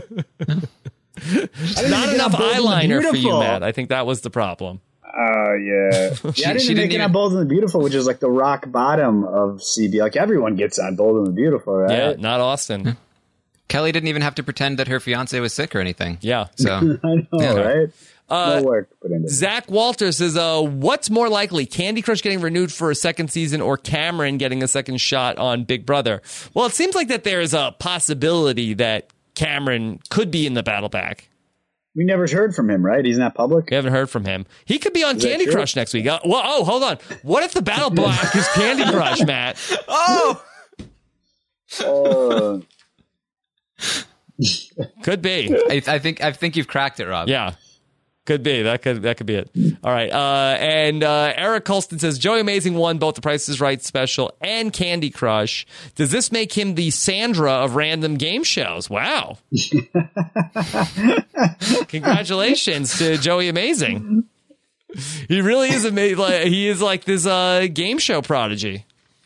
S1: Not enough
S2: Bold and
S1: eyeliner for you,
S2: Beautiful.
S1: Matt. I think that was the problem.
S2: Oh yeah.
S3: She-
S2: yeah, I didn't
S3: she
S2: make
S3: didn't
S2: it
S3: even-
S2: on Bold and the Beautiful, which is like the rock bottom of C B. Like everyone gets on Bold and the Beautiful, right?
S1: Yeah, not Austin.
S3: Kelly didn't even have to pretend that her fiance was sick or anything.
S1: Yeah.
S3: So
S2: I know,
S3: Yeah.
S2: right?
S1: Uh,
S2: no work put into it.
S1: Zach Walter says, uh, what's more likely, Candy Crush getting renewed for a second season or Cameron getting a second shot on Big Brother? Well, it seems like that there is a possibility that Cameron could be in the battle back.
S2: We never heard from him, right? He's not public.
S1: We haven't heard from him. He could be on
S2: Is that
S1: Candy
S2: true?
S1: Crush next week. Uh, well, oh, hold on. What if the battle block is Candy Crush, Matt?
S3: Oh,
S2: Oh,
S1: Could be.
S3: I, I think I think you've cracked it, Rob.
S1: Yeah. Could be. That could that could be it. All right. Uh, and uh, Eric Colston says, Joey Amazing won both the Price is Right special and Candy Crush. Does this make him the Sandra of random game shows? Wow. Congratulations to Joey Amazing. He really is amazing. Like, he is like this uh, game show prodigy.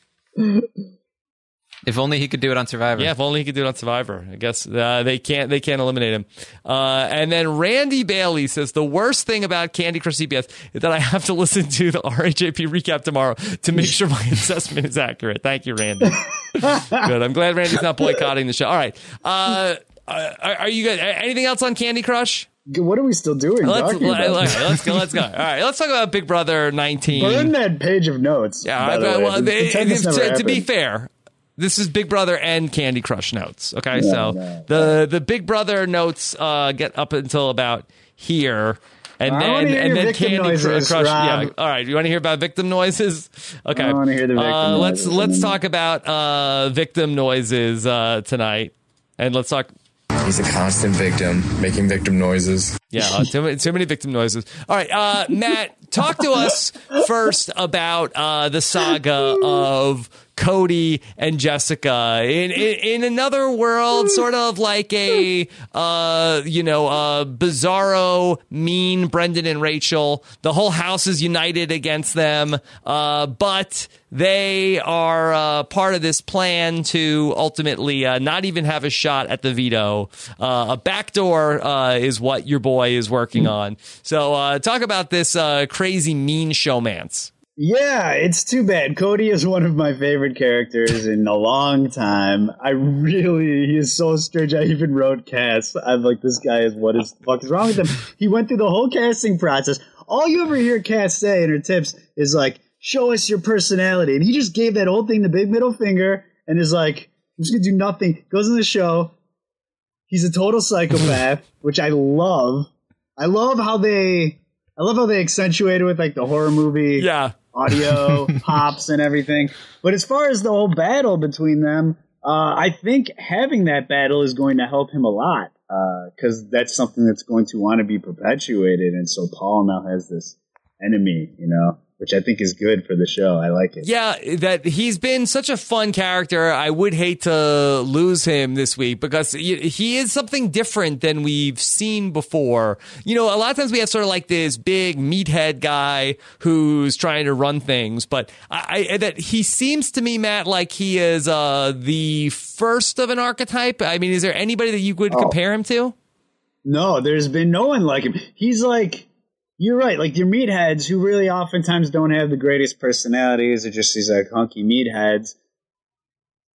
S3: If only he could do it on Survivor.
S1: Yeah, if only he could do it on Survivor. I guess uh, they can't. They can't eliminate him. Uh, and then Randy Bailey says the worst thing about Candy Crush C B S is that I have to listen to the R H A P recap tomorrow to make sure my assessment is accurate. Thank you, Randy. Good. I'm glad Randy's not boycotting the show. All right. Uh, are, are you good? Anything else on Candy Crush?
S2: what are we still doing?
S1: Let's,
S2: talking about?
S1: let's, let's go. Let's go. All right. Let's talk about Big Brother nineteen.
S2: Burn that page of notes.
S1: Yeah.
S2: by the
S1: I-
S2: way.
S1: well, they-
S2: Pretend this
S1: to,
S2: never
S1: to be
S2: happened.
S1: fair, this is Big Brother and Candy Crush notes. Okay,
S2: No,
S1: so
S2: no,
S1: the the Big Brother notes uh, get up until about here, and
S2: I
S1: then
S2: wanna hear
S1: and
S2: your
S1: then
S2: victim
S1: Candy
S2: noises,
S1: Crush. Yeah.
S2: Rob.
S1: All right. You want to hear about victim noises? Okay.
S2: I wanna hear the victim
S1: uh, Let's
S2: noises.
S1: let's talk about uh, victim noises uh, tonight, and let's talk.
S7: He's a constant victim, making victim noises.
S1: Yeah, uh, too, many, too many victim noises. All right, uh, Matt, talk to us first about uh, the saga of Cody and Jessica. In, in in another world, sort of like a uh, you know uh, bizarro, mean Brendan and Rachel. The whole house is united against them, uh, but they are uh, part of this plan to ultimately uh, not even have a shot at the veto. Uh, a backdoor uh, is what your boy is working on. So uh, talk about this uh, crazy mean showmance.
S2: Yeah, it's too bad. Cody is one of my favorite characters in a long time. I really, he is so strange. I even wrote Cass. I'm like, this guy is, what is the fuck is wrong with him? He went through the whole casting process. All you ever hear Cass say in her tips is like, show us your personality. And he just gave that whole thing the big middle finger and is like, I'm just going to do nothing. Goes in the show. He's a total psychopath, which I love. I love how they, I love how they accentuate it with like the horror movie.
S1: Yeah.
S2: Audio, pops, and everything. But as far as the whole battle between them, uh, I think having that battle is going to help him a lot because uh, that's something that's going to want to be perpetuated. And so Paul now has this enemy, you know, which I think is good for the show. I like it.
S1: Yeah, that he's been such a fun character. I would hate to lose him this week because he he is something different than we've seen before. You know, a lot of times we have sort of like this big meathead guy who's trying to run things, but I, I that he seems to me, Matt, like he is uh, the first of an archetype. I mean, is there anybody that you would
S2: Oh.
S1: compare him to?
S2: No, there's been no one like him. He's like, you're right, like your meatheads who really oftentimes don't have the greatest personalities. They're just these like hunky meatheads.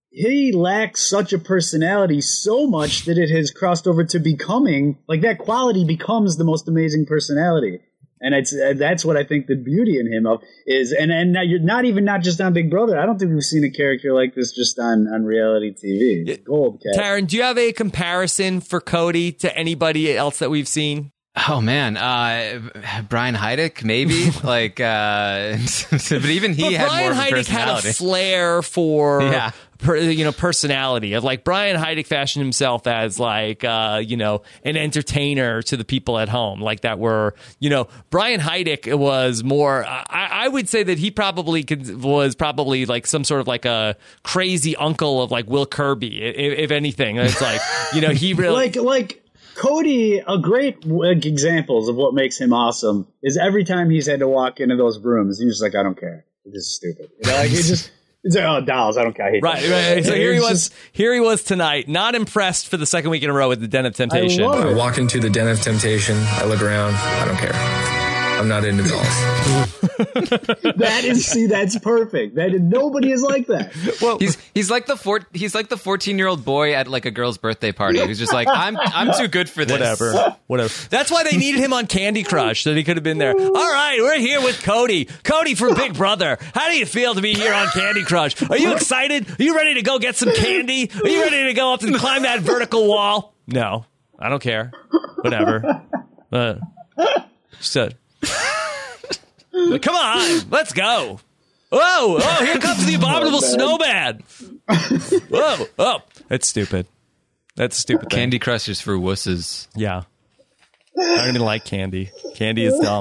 S2: he lacks such a personality so much that it has crossed over to becoming, like that quality becomes the most amazing personality. And it's uh, that's what I think the beauty in him of is, and and now you're not even not just on Big Brother. I don't think we've seen a character like this just on, on reality T V. It's gold, Cat.
S1: Taryn, do you have a comparison for Cody to anybody else that we've seen?
S3: Oh man, uh, Brian Heidick, maybe. like, uh, but even he
S1: but
S3: had
S1: Brian
S3: more of a
S1: Heidick
S3: personality.
S1: had a flair for,
S3: yeah.
S1: per, you know, personality of like Brian Heidick fashioned himself as like, uh, you know, an entertainer to the people at home, like that were, you know, Brian Heidick was more. I, I would say that he probably could, was probably like some sort of like a crazy uncle of like Will Kirby, if, if anything. It's like, you know, he really
S2: like like. Cody, a great like, examples of what makes him awesome is every time he's had to walk into those rooms, he's just like, I don't care. This is stupid. You know, like, he just, he's like, oh, dolls, I don't care. I hate
S1: right,
S2: that.
S1: right. So here he was,
S2: just,
S1: here he was tonight, not impressed for the second week in a row with the Den of Temptation.
S2: I love
S7: I
S2: it.
S7: walk into the Den of Temptation. I look around. I don't care. I'm not into dolls.
S2: That is, see, that's perfect. That is, nobody is like that.
S3: Well, he's he's like the four, he's like the fourteen year old boy at like a girl's birthday party who's just like, I'm I'm too good for this.
S1: Whatever, whatever. That's why they needed him on Candy Crush, so that he could have been there. All right, we're here with Cody. Cody from Big Brother. How do you feel to be here on Candy Crush? Are you excited? Are you ready to go get some candy? Are you ready to go up and climb that vertical wall? No, I don't care. Whatever. Uh, so, come on, let's go. Whoa, oh, here comes the abominable snowman. Whoa, oh, that's stupid. That's a stupid thing.
S3: Candy Crush is for wusses.
S1: Yeah. I don't even like candy. Candy is dumb.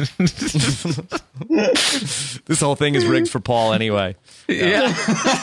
S1: This whole thing is rigged for Paul anyway.
S3: Yeah.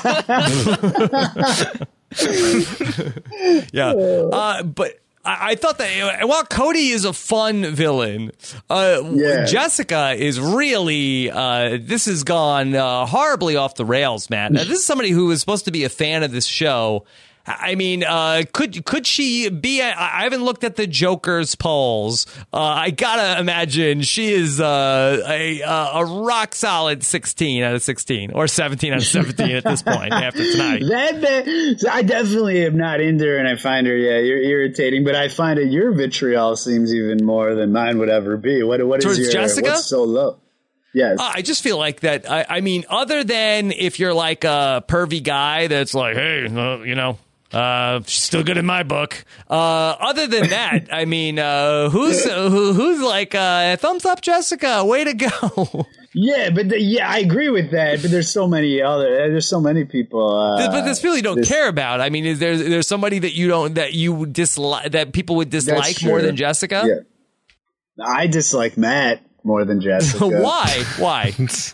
S1: Yeah. Uh, but I, I thought that while Cody is a fun villain, uh,
S2: Yeah.
S1: Jessica is really, uh, this has gone uh, horribly off the rails, Matt. Now, this is somebody who is supposed to be a fan of this show. I mean, uh, could could she be? A, I haven't looked at the Joker's polls. Uh, I gotta imagine she is uh, a a rock solid sixteen out of sixteen or seventeen out of seventeen at this point after tonight.
S2: That, that I definitely am not into her, and I find her, yeah, you're irritating. But I find that your vitriol seems even more than mine would ever be. What what is
S1: Towards
S2: your
S1: Jessica?
S2: What's so low? Yes.
S1: Uh, I just feel like that. I, I mean, other than if you're like a pervy guy that's like, hey, uh, you know. Uh, she's still good in my book. Uh, other than that, I mean, uh, who's who, who's like, uh, thumbs up, Jessica, way to go.
S2: Yeah, but the, yeah, I agree with that. But there's so many other, there's so many people. Uh,
S1: but there's people you don't
S2: this,
S1: care about. I mean, is there there's somebody that you don't that you dislike that people would dislike more than Jessica?
S2: Yeah, I dislike Matt more than Jessica.
S1: Why? Why?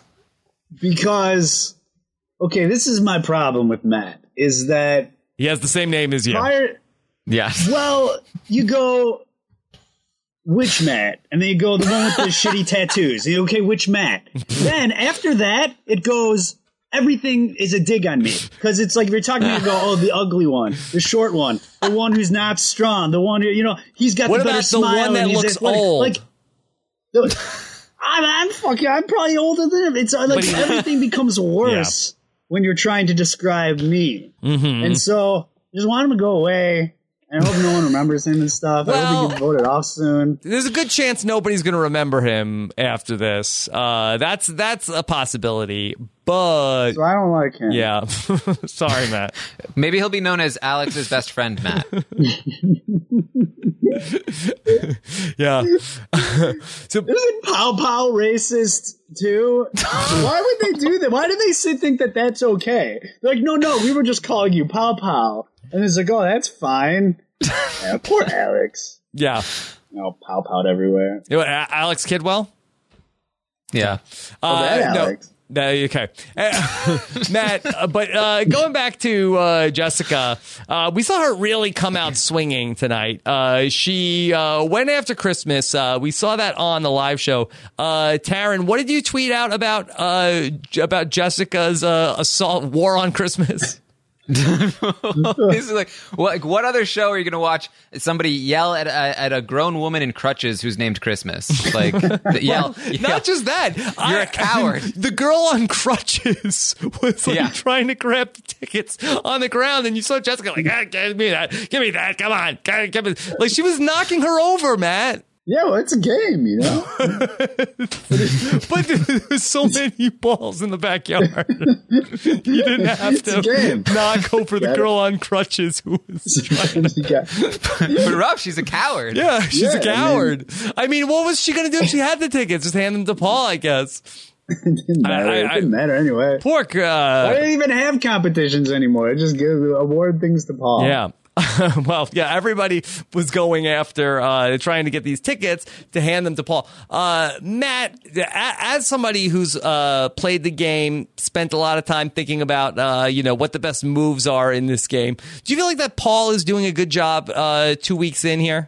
S2: Because okay, this is my problem with Matt is that.
S1: He has the same name as you.
S2: Prior,
S3: Yeah.
S2: well, you go, which Matt? And then you go, the one with the shitty tattoos. You go, okay, which Matt? Then after that, it goes, everything is a dig on me. Because it's like, if you're talking, you go, oh, the ugly one, the short one, the one who's not strong, the one who, you know, he's got
S1: what
S2: the better
S1: about the
S2: smile.
S1: one that
S2: and he's
S1: looks
S2: athletic.
S1: old?
S2: Like, the, I'm, I'm fucking, I'm probably older than him. It's uh, like
S1: he,
S2: everything becomes worse. Yeah. When you're trying to describe me.
S1: Mm-hmm.
S2: And so I just want him to go away. I hope no one remembers him and stuff.
S1: Well,
S2: I hope he gets voted off soon.
S1: There's a good chance nobody's going to remember him after this. Uh, that's that's a possibility, but
S2: So I don't like him.
S1: yeah. Sorry, Matt.
S3: Maybe he'll be known as Alex's best friend, Matt.
S2: Isn't
S1: Yeah.
S2: Pow Pow racist too? Why would they do that? Why do they sit, think that that's okay? They're like, no, no, we were just calling you Pow Pow. And it's like, oh, that's fine. Yeah, poor Alex.
S1: Yeah.
S2: No, Pow Pow'd everywhere.
S1: You know, Alex Kidwell?
S3: Yeah.
S2: Oh, that
S1: Uh, no.
S2: Alex.
S1: Uh, okay. Uh, Matt, uh, but uh, going back to uh, Jessica, uh, we saw her really come out swinging tonight. Uh, she uh, went after Christmas. Uh, we saw that on the live show. Uh, Taryn, what did you tweet out about uh, about Jessica's uh, assault war on Christmas?
S3: This is like what, like, what other show are you going to watch? Somebody yell at a, at a grown woman in crutches who's named Christmas. Like the, yell,
S1: well,
S3: yell.
S1: Not just that.
S3: You're
S1: I,
S3: a coward.
S1: The girl on crutches was like
S3: Yeah.
S1: trying to grab the tickets on the ground, and you saw Jessica like, ah, give me that, give me that, come on, give give me. Like she was knocking her over, Matt.
S2: Yeah, well, it's a game, you know?
S1: But there's so many balls in the backyard. You didn't have
S2: It's a
S1: to
S2: game.
S1: not go for the
S2: Got it.
S1: girl on crutches who was trying to.
S2: Yeah.
S3: But Rob, she's a coward.
S1: Yeah, she's
S2: Yeah,
S1: a coward. I mean, what was she going to do if she had the tickets? Just hand them to Paul, I guess.
S2: It didn't matter.
S1: I- I-
S2: it didn't matter anyway.
S1: Pork.
S2: I
S1: Uh,
S2: didn't even have competitions anymore. I just give award things to Paul.
S1: yeah. Well, yeah, everybody was going after uh, trying to get these tickets to hand them to Paul. Uh, Matt, a- as somebody who's uh, played the game, spent a lot of time thinking about uh, you know what the best moves are in this game. Do you feel like that Paul is doing a good job uh, two weeks in here?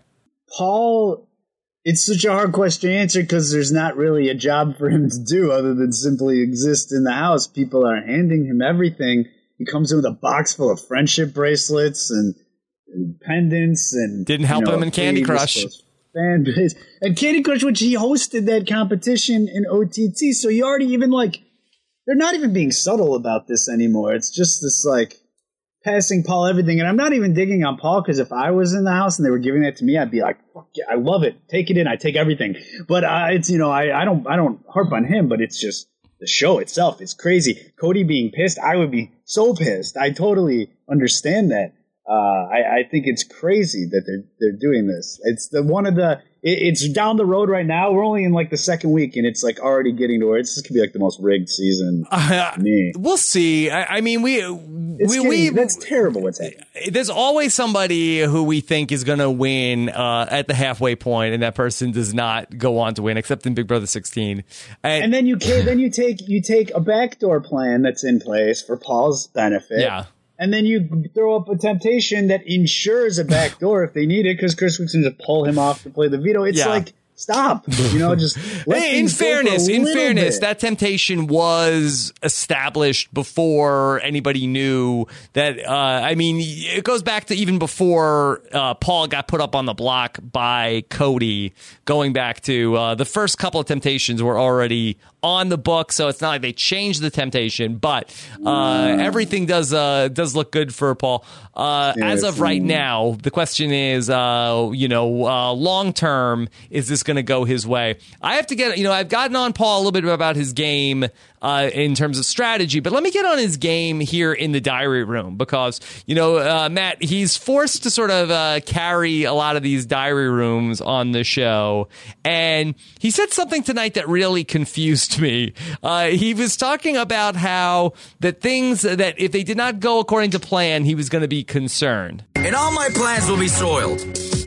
S2: Paul, it's such a hard question to answer because there's not really a job for him to do other than simply exist in the house. People are handing him everything. He comes in with a box full of friendship bracelets and, and pendants and
S1: Didn't help
S2: you know,
S1: him in Candy
S2: free
S1: Crush.
S2: fan base. And Candy Crush, which he hosted that competition in O T T, so you already even like they're not even being subtle about this anymore. It's just this like passing Paul everything. And I'm not even digging on Paul because if I was in the house and they were giving that to me, I'd be like, fuck yeah, I love it. Take it in. I take everything. But uh, it's, you know, I, I don't I don't harp on him, but it's just the show itself is crazy. Cody being pissed, I would be so pissed. I totally understand that. Uh, I, I think it's crazy that they're they're doing this. It's the one of the it, it's down the road right now. We're only in like the second week, and it's like already getting to where it's just gonna be like the most rigged season.
S1: Uh,
S2: to me.
S1: We'll see. I, I mean, we
S2: It's
S1: we,
S2: getting-
S1: we
S2: that's terrible. What's happening?
S1: there's always somebody who we think is going to win uh, at the halfway point, and that person does not go on to win, except in Big Brother sixteen. And,
S2: And then you ca- then you take you take a backdoor plan that's in place for Paul's benefit.
S1: yeah.
S2: And then you throw up a temptation that ensures a backdoor if they need it, because Chris Wixon just pull him off to play the veto. It's
S1: Yeah.
S2: like, stop. You know, just let
S1: Hey, in
S2: things go for a
S1: fairness, in
S2: little
S1: fairness,
S2: bit.
S1: that temptation was established before anybody knew that. Uh, I mean, it goes back to even before uh, Paul got put up on the block by Cody. Going back to uh, the first couple of temptations were already on the book, so it's not like they changed the temptation. But uh, everything does uh, does look good for Paul. Uh,
S2: Yeah,
S1: as of
S2: it's-
S1: right now, the question is, uh, you know, uh, long term, is this going to go his way? I have to get, you know, I've gotten on Paul a little bit about his game uh, in terms of strategy, but let me get on his game here in the diary room because, you know, uh, Matt, he's forced to sort of uh, carry a lot of these diary rooms on the show. And he said something tonight that really confused me. Uh, he was talking about how that things that if they did not go according to plan, he was going to be concerned.
S6: And all my plans will be soiled.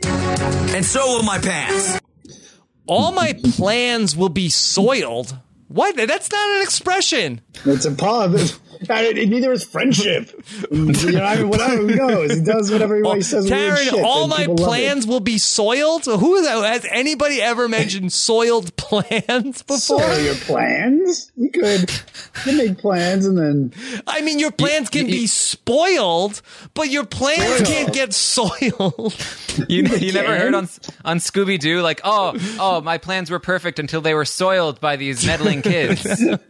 S6: And so will my pants.
S1: All my plans will be soiled. What? That's not an expression.
S2: It's a Paul. Neither is friendship. You know, I mean, whatever, who knows? He does whatever he, he says. weird
S1: Karen,
S2: shit,
S1: all
S2: and
S1: my
S2: people love it.
S1: plans will be soiled? Who is that? Has anybody ever mentioned soiled plans before?
S2: Soil your plans. You could you make plans and then
S1: I mean, your plans can be spoiled, but your plans
S2: Spoiled.
S1: can't get soiled.
S3: You, you never
S2: can.
S3: heard on on Scooby Doo like, oh, oh, my plans were perfect until they were soiled by these meddling kids.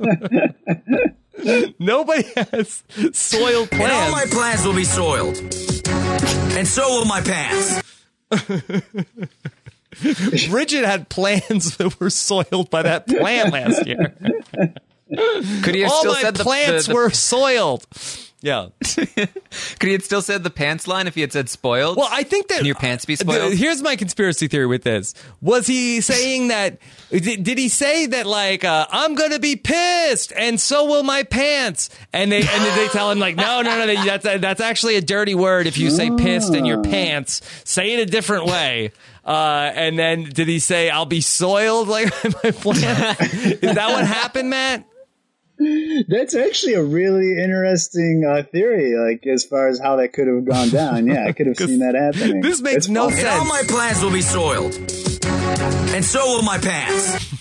S1: Nobody has soiled
S6: And all my
S1: plans.
S6: plans will be soiled. And so will my pants.
S1: Bridget had plans that were soiled by that plan last year.
S3: Could he have
S1: All
S3: still
S1: my
S3: said the
S1: plants
S3: the, the,
S1: were soiled. Yeah.
S3: Could he have still said the pants line if he had said spoiled?
S1: Well, I think that
S3: Can your pants be
S1: the-
S3: spoiled?
S1: here's my conspiracy theory with this. Was he saying that? Did, did he say that like uh, I'm gonna be pissed and so will my pants? And they and did they tell him like no no no that's that's actually a dirty word if you say pissed and your pants. Say it a different way. Uh, and then did he say I'll be soiled like my plant? Is that what happened, Matt?
S2: that's actually a really interesting uh, theory. Like as far as how that could have gone down. Yeah, I could have seen that happening.
S1: This makes
S2: It's
S1: no
S2: possible.
S6: And all
S1: sense.
S6: my plans will be soiled. And so will my pants.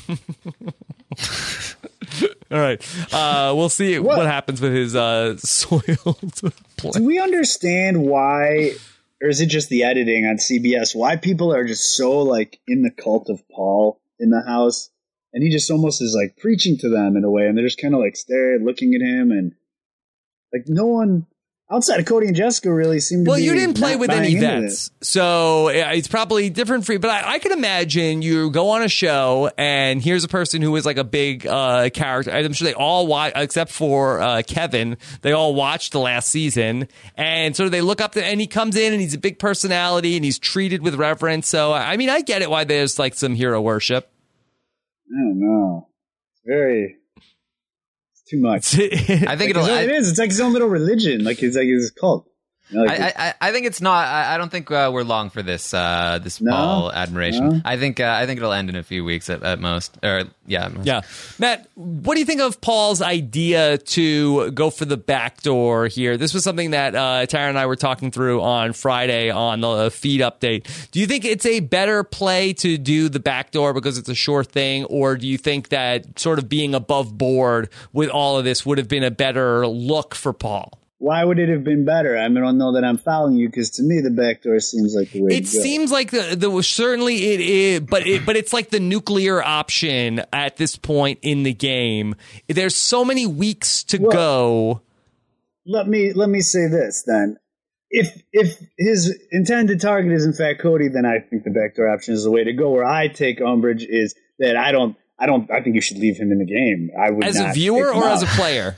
S1: All right. Uh, we'll see what?
S2: What?
S1: happens with his uh, soiled
S2: Do we understand why, or is it just the editing on C B S, why people are just so like in the cult of Paul in the house? And he just almost is like preaching to them in a way, and they're just kind of like staring, looking at him, and like no one outside of Cody and Jessica really seemed to
S1: well,
S2: be.
S1: Well, you didn't play
S2: not
S1: with any
S2: buying into
S1: vets, so it's probably different for you. But I, I could imagine you go on a show, and here's a person who is like a big uh, character. I'm sure they all watch, except for uh, Kevin. They all watched the last season, and so they look up to, and he comes in, and he's a big personality, and he's treated with reverence. So, I mean, I get it why there's like some hero worship.
S2: I don't know. It's very. Too much.
S3: I think it'll.
S2: It is. It's like his own little religion. Like it's like his cult. You know, like
S3: I, I I think it's not. I, I don't think uh, we're long for this uh, this
S2: No?
S3: Paul admiration.
S2: No?
S3: I think uh, I think it'll end in a few weeks at, at most. Or yeah, at most.
S1: Yeah, Matt, what do you think of Paul's idea to go for the back door here? This was something that uh, Tara and I were talking through on Friday on the feed update. Do you think it's a better play to do the back door because it's a sure thing, or do you think that sort of being above board with all of this would have been a better look for Paul?
S2: Why would it have been better? I mean, I don't know that I'm following you because to me the back door seems like the way
S1: It
S2: to go.
S1: seems like the, the certainly it is, but it, but it's like the nuclear option at this point in the game. There's so many weeks to
S2: Well,
S1: go.
S2: Let me let me say this then. If if his intended target is in fact Cody, then I think the backdoor option is the way to go. Where I take umbrage is that I don't I don't I think you should leave him in the game. I would
S1: As
S2: not
S1: a viewer
S2: take him
S1: or
S2: out.
S1: as a player?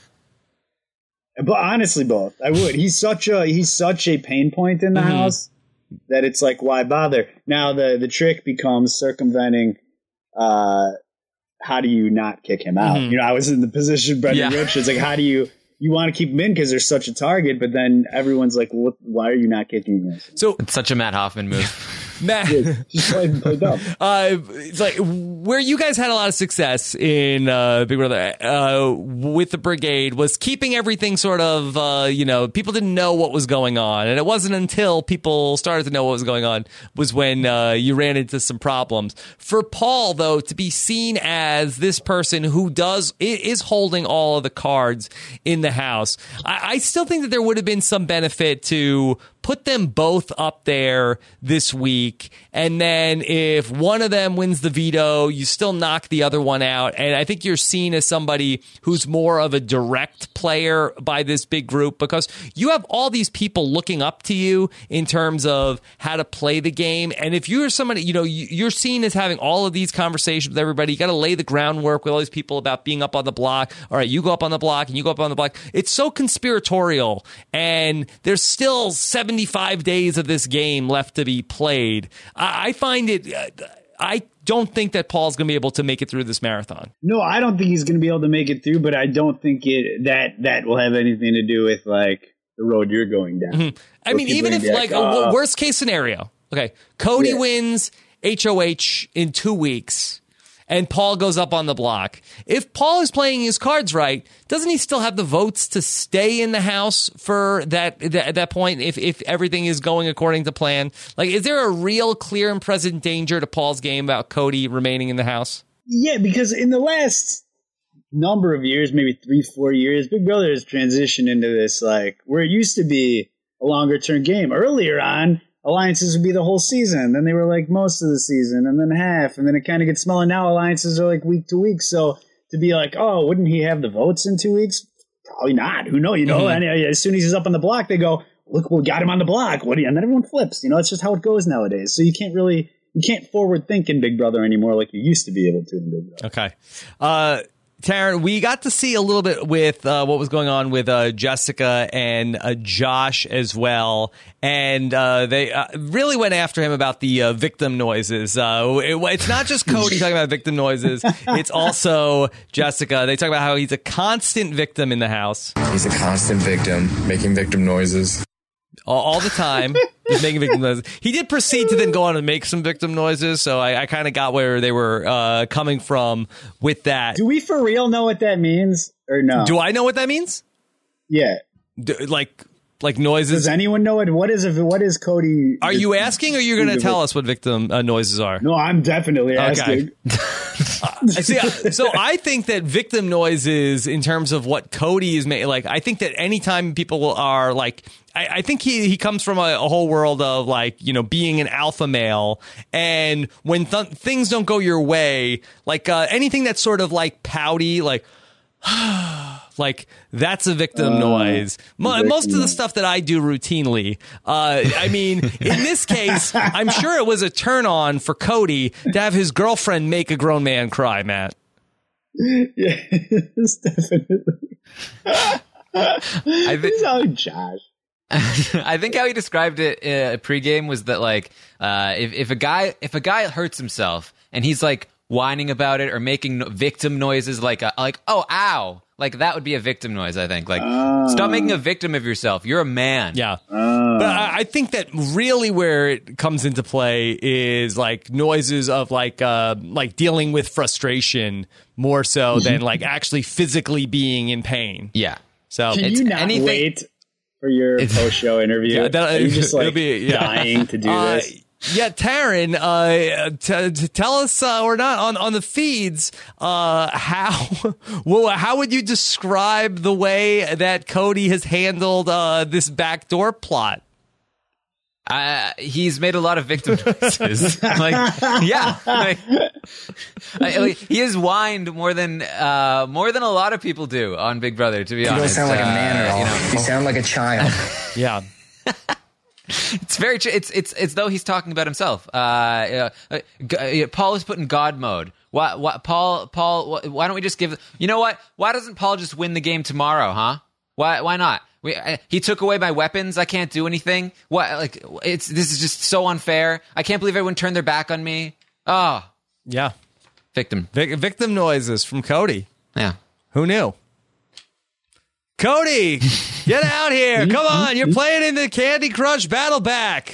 S2: But honestly, both. I would. He's such a he's such a pain point in the
S1: Mhm.
S2: house that it's like, why bother? Now the the trick becomes circumventing. Uh, how do you not kick him out?
S1: Mhm.
S2: You know, I was in the position Brendan
S3: Yeah.
S2: Richards. Like, how do you you want to keep him in because there's such a target, but then everyone's like, well, why are you not kicking him?
S1: So
S3: It's such a Matt Hoffman move.
S1: Matt,
S2: Just play, play dumb.
S1: uh, it's like where you guys had a lot of success in uh, Big Brother uh, with the brigade was keeping everything sort of, uh, you know, people didn't know what was going on. And it wasn't until people started to know what was going on was when uh, you ran into some problems. For Paul, though, to be seen as this person who does is holding all of the cards in the house, I, I still think that there would have been some benefit to put them both up there this week. And then if one of them wins the veto, you still knock the other one out. And I think you're seen as somebody who's more of a direct player by this big group because you have all these people looking up to you in terms of how to play the game. And if you're somebody, you know, you're seen as having all of these conversations with everybody. You got to lay the groundwork with all these people about being up on the block. All right, you go up on the block and you go up on the block. It's so conspiratorial. And there's still seventy-five days of this game left to be played. I, I find it, I don't think that Paul's going to be able to make it through this marathon.
S2: No, I don't think he's going to be able to make it through, but I don't think it that that will have anything to do with like the road you're going down.
S1: Mm-hmm. I
S2: Or
S1: mean,
S2: people
S1: even if
S2: being
S1: like
S2: uh,
S1: a worst case scenario, okay, Cody
S2: Yeah.
S1: wins H O H in two weeks and Paul goes up on the block. If Paul is playing his cards right, doesn't he still have the votes to stay in the house for that that, that point if, if everything is going according to plan? Like, is there a real clear and present danger to Paul's game about Cody remaining in the house?
S2: Yeah, because in the last number of years, maybe three, four years, Big Brother has transitioned into this, like, where it used to be a longer term game. Earlier on, alliances would be the whole season. Then they were like most of the season and then half. And then it kind of gets smaller. Now alliances are like week to week. So to be like, oh, wouldn't he have the votes in two weeks? Probably not. Who knows? You know,
S1: Mm-hmm.
S2: and as soon as he's up on the block, they go, look, we got him on the block. What do you? And then everyone flips. You know, it's just how it goes nowadays. So you can't really, you can't forward think in Big Brother anymore like you used to be able to in Big Brother.
S1: Okay. Uh, Taryn, we got to see a little bit with uh, what was going on with uh, Jessica and uh, Josh as well. And uh, they uh, really went after him about the uh, victim noises. Uh, it, it's not just Cody talking about victim noises. It's also Jessica. They talk about how he's a constant victim in the house.
S7: He's a constant victim, making victim noises.
S1: All, all the time. He's making victim noises. He did proceed to then go on and make some victim noises, so I, I kind of got where they were uh, coming from with that.
S2: Do we for real know what that means or no?
S1: Do I know what that means?
S2: Yeah.
S1: Do, like, like noises?
S2: Does anyone know it? What is a, what is Cody?
S1: Are you asking, or are you going to tell us what victim uh, noises are?
S2: No, I'm definitely asking.
S1: Okay. uh, see, uh, so I think that victim noises, in terms of what Cody is made, like I think that anytime people are like, I, I think he he comes from a, a whole world of like, you know, being an alpha male, and when th- things don't go your way, like uh, anything that's sort of like pouty, like. Like, that's a victim uh, noise. Mo- victim most of the stuff that I do routinely. Uh, I mean, in this case, I'm sure it was a turn on for Cody to have his girlfriend make a grown man cry, Matt.
S2: Yes, definitely.
S3: I think,
S2: so Josh.
S3: I think how he described it uh, pregame was that, like, uh, if, if a guy if a guy hurts himself and he's like whining about it or making no- victim noises, like a, like oh ow. Like, that would be a victim noise, I think. Like, uh, stop making a victim of yourself. You're a man.
S1: Yeah. Uh, but I, I think that really where it comes into play is, like, noises of, like, uh, like dealing with frustration more so than, like, actually physically being in pain.
S3: Yeah.
S1: So
S2: Can
S3: it's
S2: you not
S3: anything-
S2: wait for your post-show interview?
S1: Yeah, that,
S2: Are you just, like,
S1: be, yeah.
S2: dying to do
S1: uh,
S2: this?
S1: Yeah, Taryn, uh, t- t- tell us, uh, or not on, on the feeds, uh, how, well, how would you describe the way that Cody has handled, uh, this backdoor plot?
S3: Uh, he's made a lot of victim noises. Like, yeah, like, I, like, he has whined more than, uh, more than a lot of people do on Big Brother, to be
S6: You
S3: honest.
S6: don't sound like
S3: uh,
S6: a man at all.
S3: You
S6: You,
S3: know.
S6: sound like a child.
S1: Yeah.
S3: It's very. Tr- it's it's it's though he's talking about himself. Uh, uh, uh, Paul is put in God mode. Why? Why? Paul? Paul? Why don't we just give? You know what? Why doesn't Paul just win the game tomorrow? Huh? Why? Why not? We, uh, he took away my weapons. I can't do anything. What? Like it's this is just so unfair. I can't believe everyone turned their back on me. Oh,
S1: Yeah.
S3: victim.
S1: Vic- victim noises from Cody.
S3: Yeah.
S1: Who knew? Cody, get out here. Come on. You're playing in the Candy Crush Battle Back.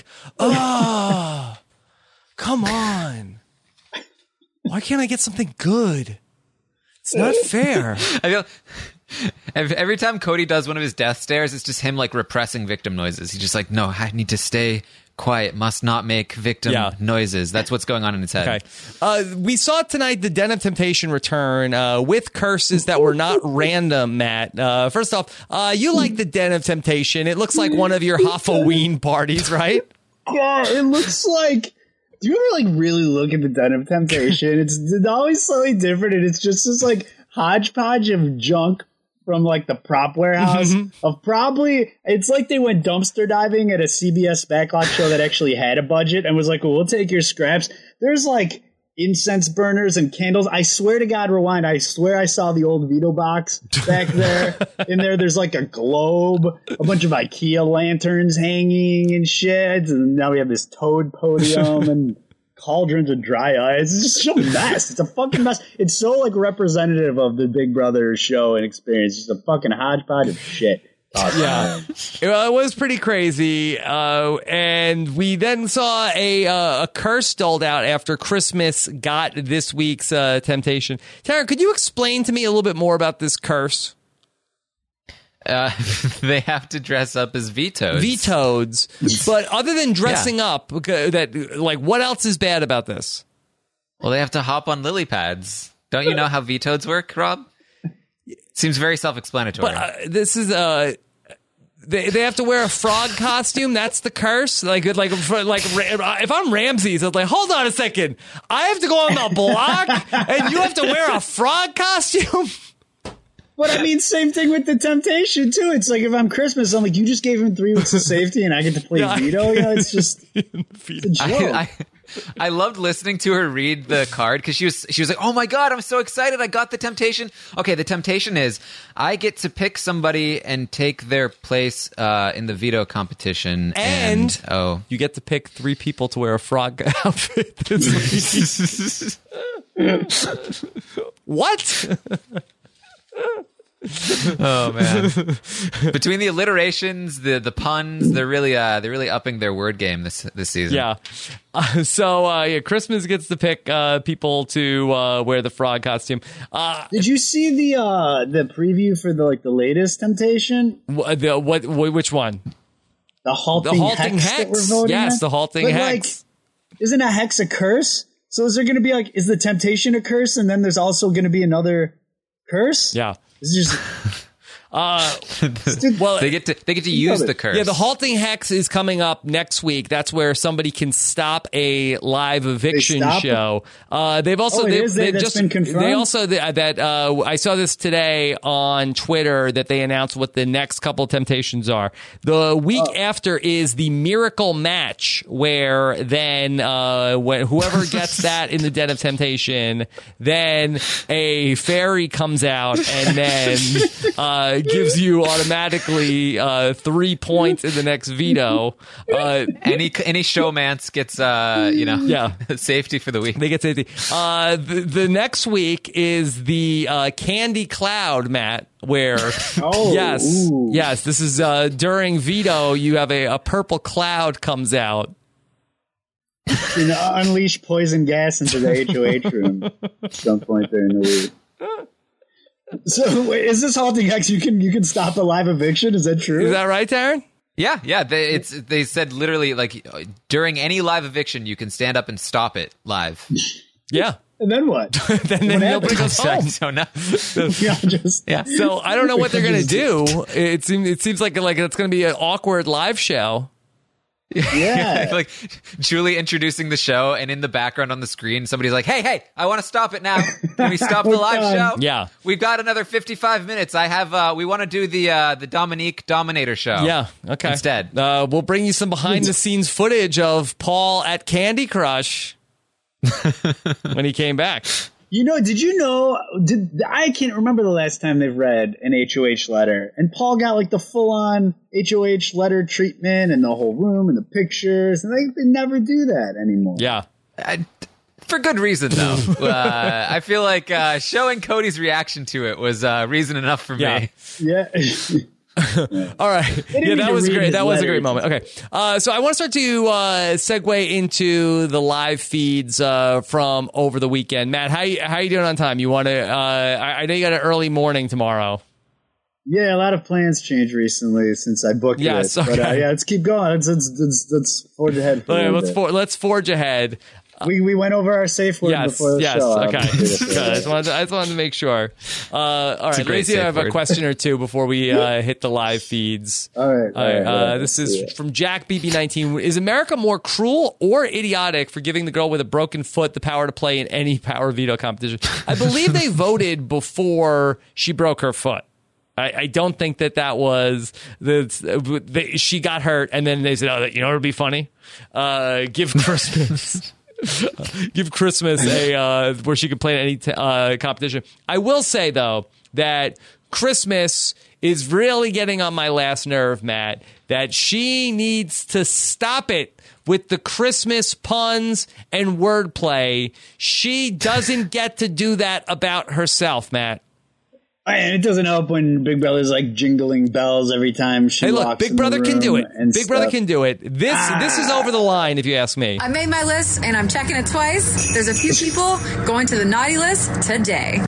S1: Oh, come on. Why can't I get something good? It's not fair.
S3: I feel every, every time Cody does one of his death stares, it's just him like repressing victim noises. He's just like, no, I need to stay quiet, must not make victim
S1: Yeah.
S3: noises. That's what's going on in his head.
S1: Okay. Uh, we saw tonight the Den of Temptation return uh, with curses that were not random, Matt. Uh, first off, uh, you like the Den of Temptation. It looks like one of your Halloween parties, right?
S2: Yeah, it looks like. Do you ever like really look at the Den of Temptation? It's, it's always slightly different, and it's just this like hodgepodge of junk from like the prop warehouse of probably. It's like they went dumpster diving at a C B S backlot show that actually had a budget and was like, well, we'll take your scraps. There's like incense burners and candles. I swear to God, rewind. I swear I saw the old Vito box back there. In there, there's like a globe, a bunch of IKEA lanterns hanging and shit. And now we have this toad podium and cauldrons of dry ice. It's just a mess. It's a fucking mess. It's so like representative of the Big Brother show and experience. It's just a fucking hodgepodge of shit. Awesome.
S1: Yeah, it was pretty crazy. Uh, and we then saw a uh, a curse doled out after Christmas got this week's uh, temptation. Tara, could you explain to me a little bit more about this curse?
S3: Uh, they have to dress up as Vetoads.
S1: Vetoads. But other than dressing yeah. up, okay, that like what else is bad about this?
S3: Well, they have to hop on lily pads. Don't you know how Vetoads work, Rob? Seems very self-explanatory.
S1: But uh, this is uh they they have to wear a frog costume. That's the curse. Like like like if I'm Ramses, I'm like, hold on a second. I have to go on the block, and you have to wear a frog costume.
S2: But I mean, same thing with the temptation too. It's like if I'm Christmas, I'm like, you just gave him three weeks of safety, and I get to play
S1: yeah.
S2: Vito. You know, it's just it's a joke.
S3: I, I, I loved listening to her read the card because she was she was like, "Oh my god, I'm so excited! I got the temptation." Okay, the temptation is I get to pick somebody and take their place uh, in the veto competition,
S1: and,
S3: and oh,
S1: you get to pick three people to wear a frog outfit. This what?
S3: Oh man! Between the alliterations, the the puns, they're really uh, they're really upping their word game this this season.
S1: Yeah. Uh, so uh, yeah, Christmas gets to pick uh, people to uh, wear the frog costume. Uh,
S2: Did you see the uh, the preview for the like the latest temptation?
S1: wh- the, what? Wh- which one?
S2: The halting,
S1: The halting
S2: hex,
S1: hex.
S2: that we're voting
S1: Yes,
S2: in?
S1: the halting
S2: but,
S1: hex.
S2: Like, isn't a hex a curse? So is there going to be like, is the temptation a curse, and then there's also going to be another curse?
S1: Yeah.
S2: Is it just...
S1: Uh, well,
S3: they get to they get to use the curse.
S1: Yeah, the halting hex is coming up next week. That's where somebody can stop a live eviction show. Uh, they've also
S2: oh,
S1: they,
S2: is, they,
S1: they've
S2: just
S1: been
S2: confirmed?
S1: They also that uh, I saw this today on Twitter that they announced what the next couple of temptations are. The week
S2: oh.
S1: after is the miracle match, where then uh, when whoever gets that in the Den of Temptation, then a fairy comes out and then. Uh, gives you automatically uh, three points in the next veto. Uh,
S3: any any showmance gets uh, you know
S1: yeah.
S3: safety for the week.
S1: They get safety. Uh, the, the next week is the uh, Candy Cloud, Matt. Where
S2: oh,
S1: yes,
S2: ooh.
S1: yes, this is uh, during veto. You have a, a purple cloud comes out.
S2: You know, unleash poison gas into the H O H room at some point during the week. So wait, is this halting hex? You can you can stop a live eviction? Is that true?
S1: Is that right, Darren?
S3: Yeah, yeah. They, it's they said literally like during any live eviction, you can stand up and stop it live.
S1: Yeah.
S2: And then what?
S1: then then nobody goes home.
S3: So no.
S2: yeah, just
S3: yeah.
S1: So I don't know what they're gonna do. It seems it seems like like it's gonna be an awkward live show.
S2: Yeah.
S3: Like Julie introducing the show, and in the background on the screen, somebody's like, hey, hey, I want to stop it now. Can we stop the live show?
S1: Yeah.
S3: We've got another fifty-five minutes. I have, uh, we want to do the uh, the Dominique Dominator show.
S1: Yeah, okay.
S3: Instead.
S1: Uh, we'll bring you some behind the scenes footage of Paul at Candy Crush when he came back.
S2: You know, did you know, did I can't remember the last time they've read an H O H letter. And Paul got like the full-on H O H letter treatment and the whole room and the pictures. And they, they never do that anymore.
S1: Yeah.
S3: I, for good reason, though. uh, I feel like uh, showing Cody's reaction to it was uh, reason enough for
S1: Yeah.
S3: me.
S2: Yeah.
S1: All right. Yeah,
S2: need
S1: that
S2: to
S1: was
S2: read
S1: great.
S2: his
S1: That was a
S2: letter.
S1: great moment. Okay. Uh, so I want to start to uh, segue into the live feeds uh, from over the weekend. Matt, how you, how you doing on time? You want to? Uh, I, I know you got an early morning tomorrow.
S2: Yeah, a lot of plans changed recently since I booked
S1: Yes,
S2: it. But uh,
S1: okay.
S2: yeah, let's keep going. Let's let's let's, let's forge ahead. For a
S1: Okay,
S2: little
S1: let's
S2: bit.
S1: for, let's forge ahead.
S2: We we went over our safe word
S1: Yes,
S2: before the
S1: yes,
S2: show.
S1: okay.
S2: I'll do this
S1: Good. I, just wanted to, I just wanted to make sure. Uh, all right,
S3: a great
S1: let's see if I
S3: safe
S1: have a
S3: word.
S1: question or two before we uh, hit the live feeds.
S2: All right.
S1: All right,
S2: all
S1: uh,
S2: right,
S1: this
S2: let's do
S1: is
S2: it.
S1: from Jack B B nineteen. Is America more cruel or idiotic for giving the girl with a broken foot the power to play in any power veto competition? I believe they voted before she broke her foot. I, I don't think that that was the, the she got hurt and then they said, "Oh, you know, it'd be funny. Uh, give Christmas." Give Christmas a uh, where she could play in any t- uh, competition. I will say though that Christmas is really getting on my last nerve, Matt. That she needs to stop it with the Christmas puns and wordplay. She doesn't get to do that about herself, Matt.
S2: And it doesn't help when Big Brother's like jingling bells every time she
S1: Hey,
S2: walks
S1: look, Big
S2: in the
S1: Brother can do
S2: room
S1: it.
S2: and
S1: Big Brother
S2: stuff.
S1: can do it. This
S2: Ah.
S1: this is over the line, if you ask me.
S9: I made my list and I'm checking it twice. There's a few people going to the naughty list today.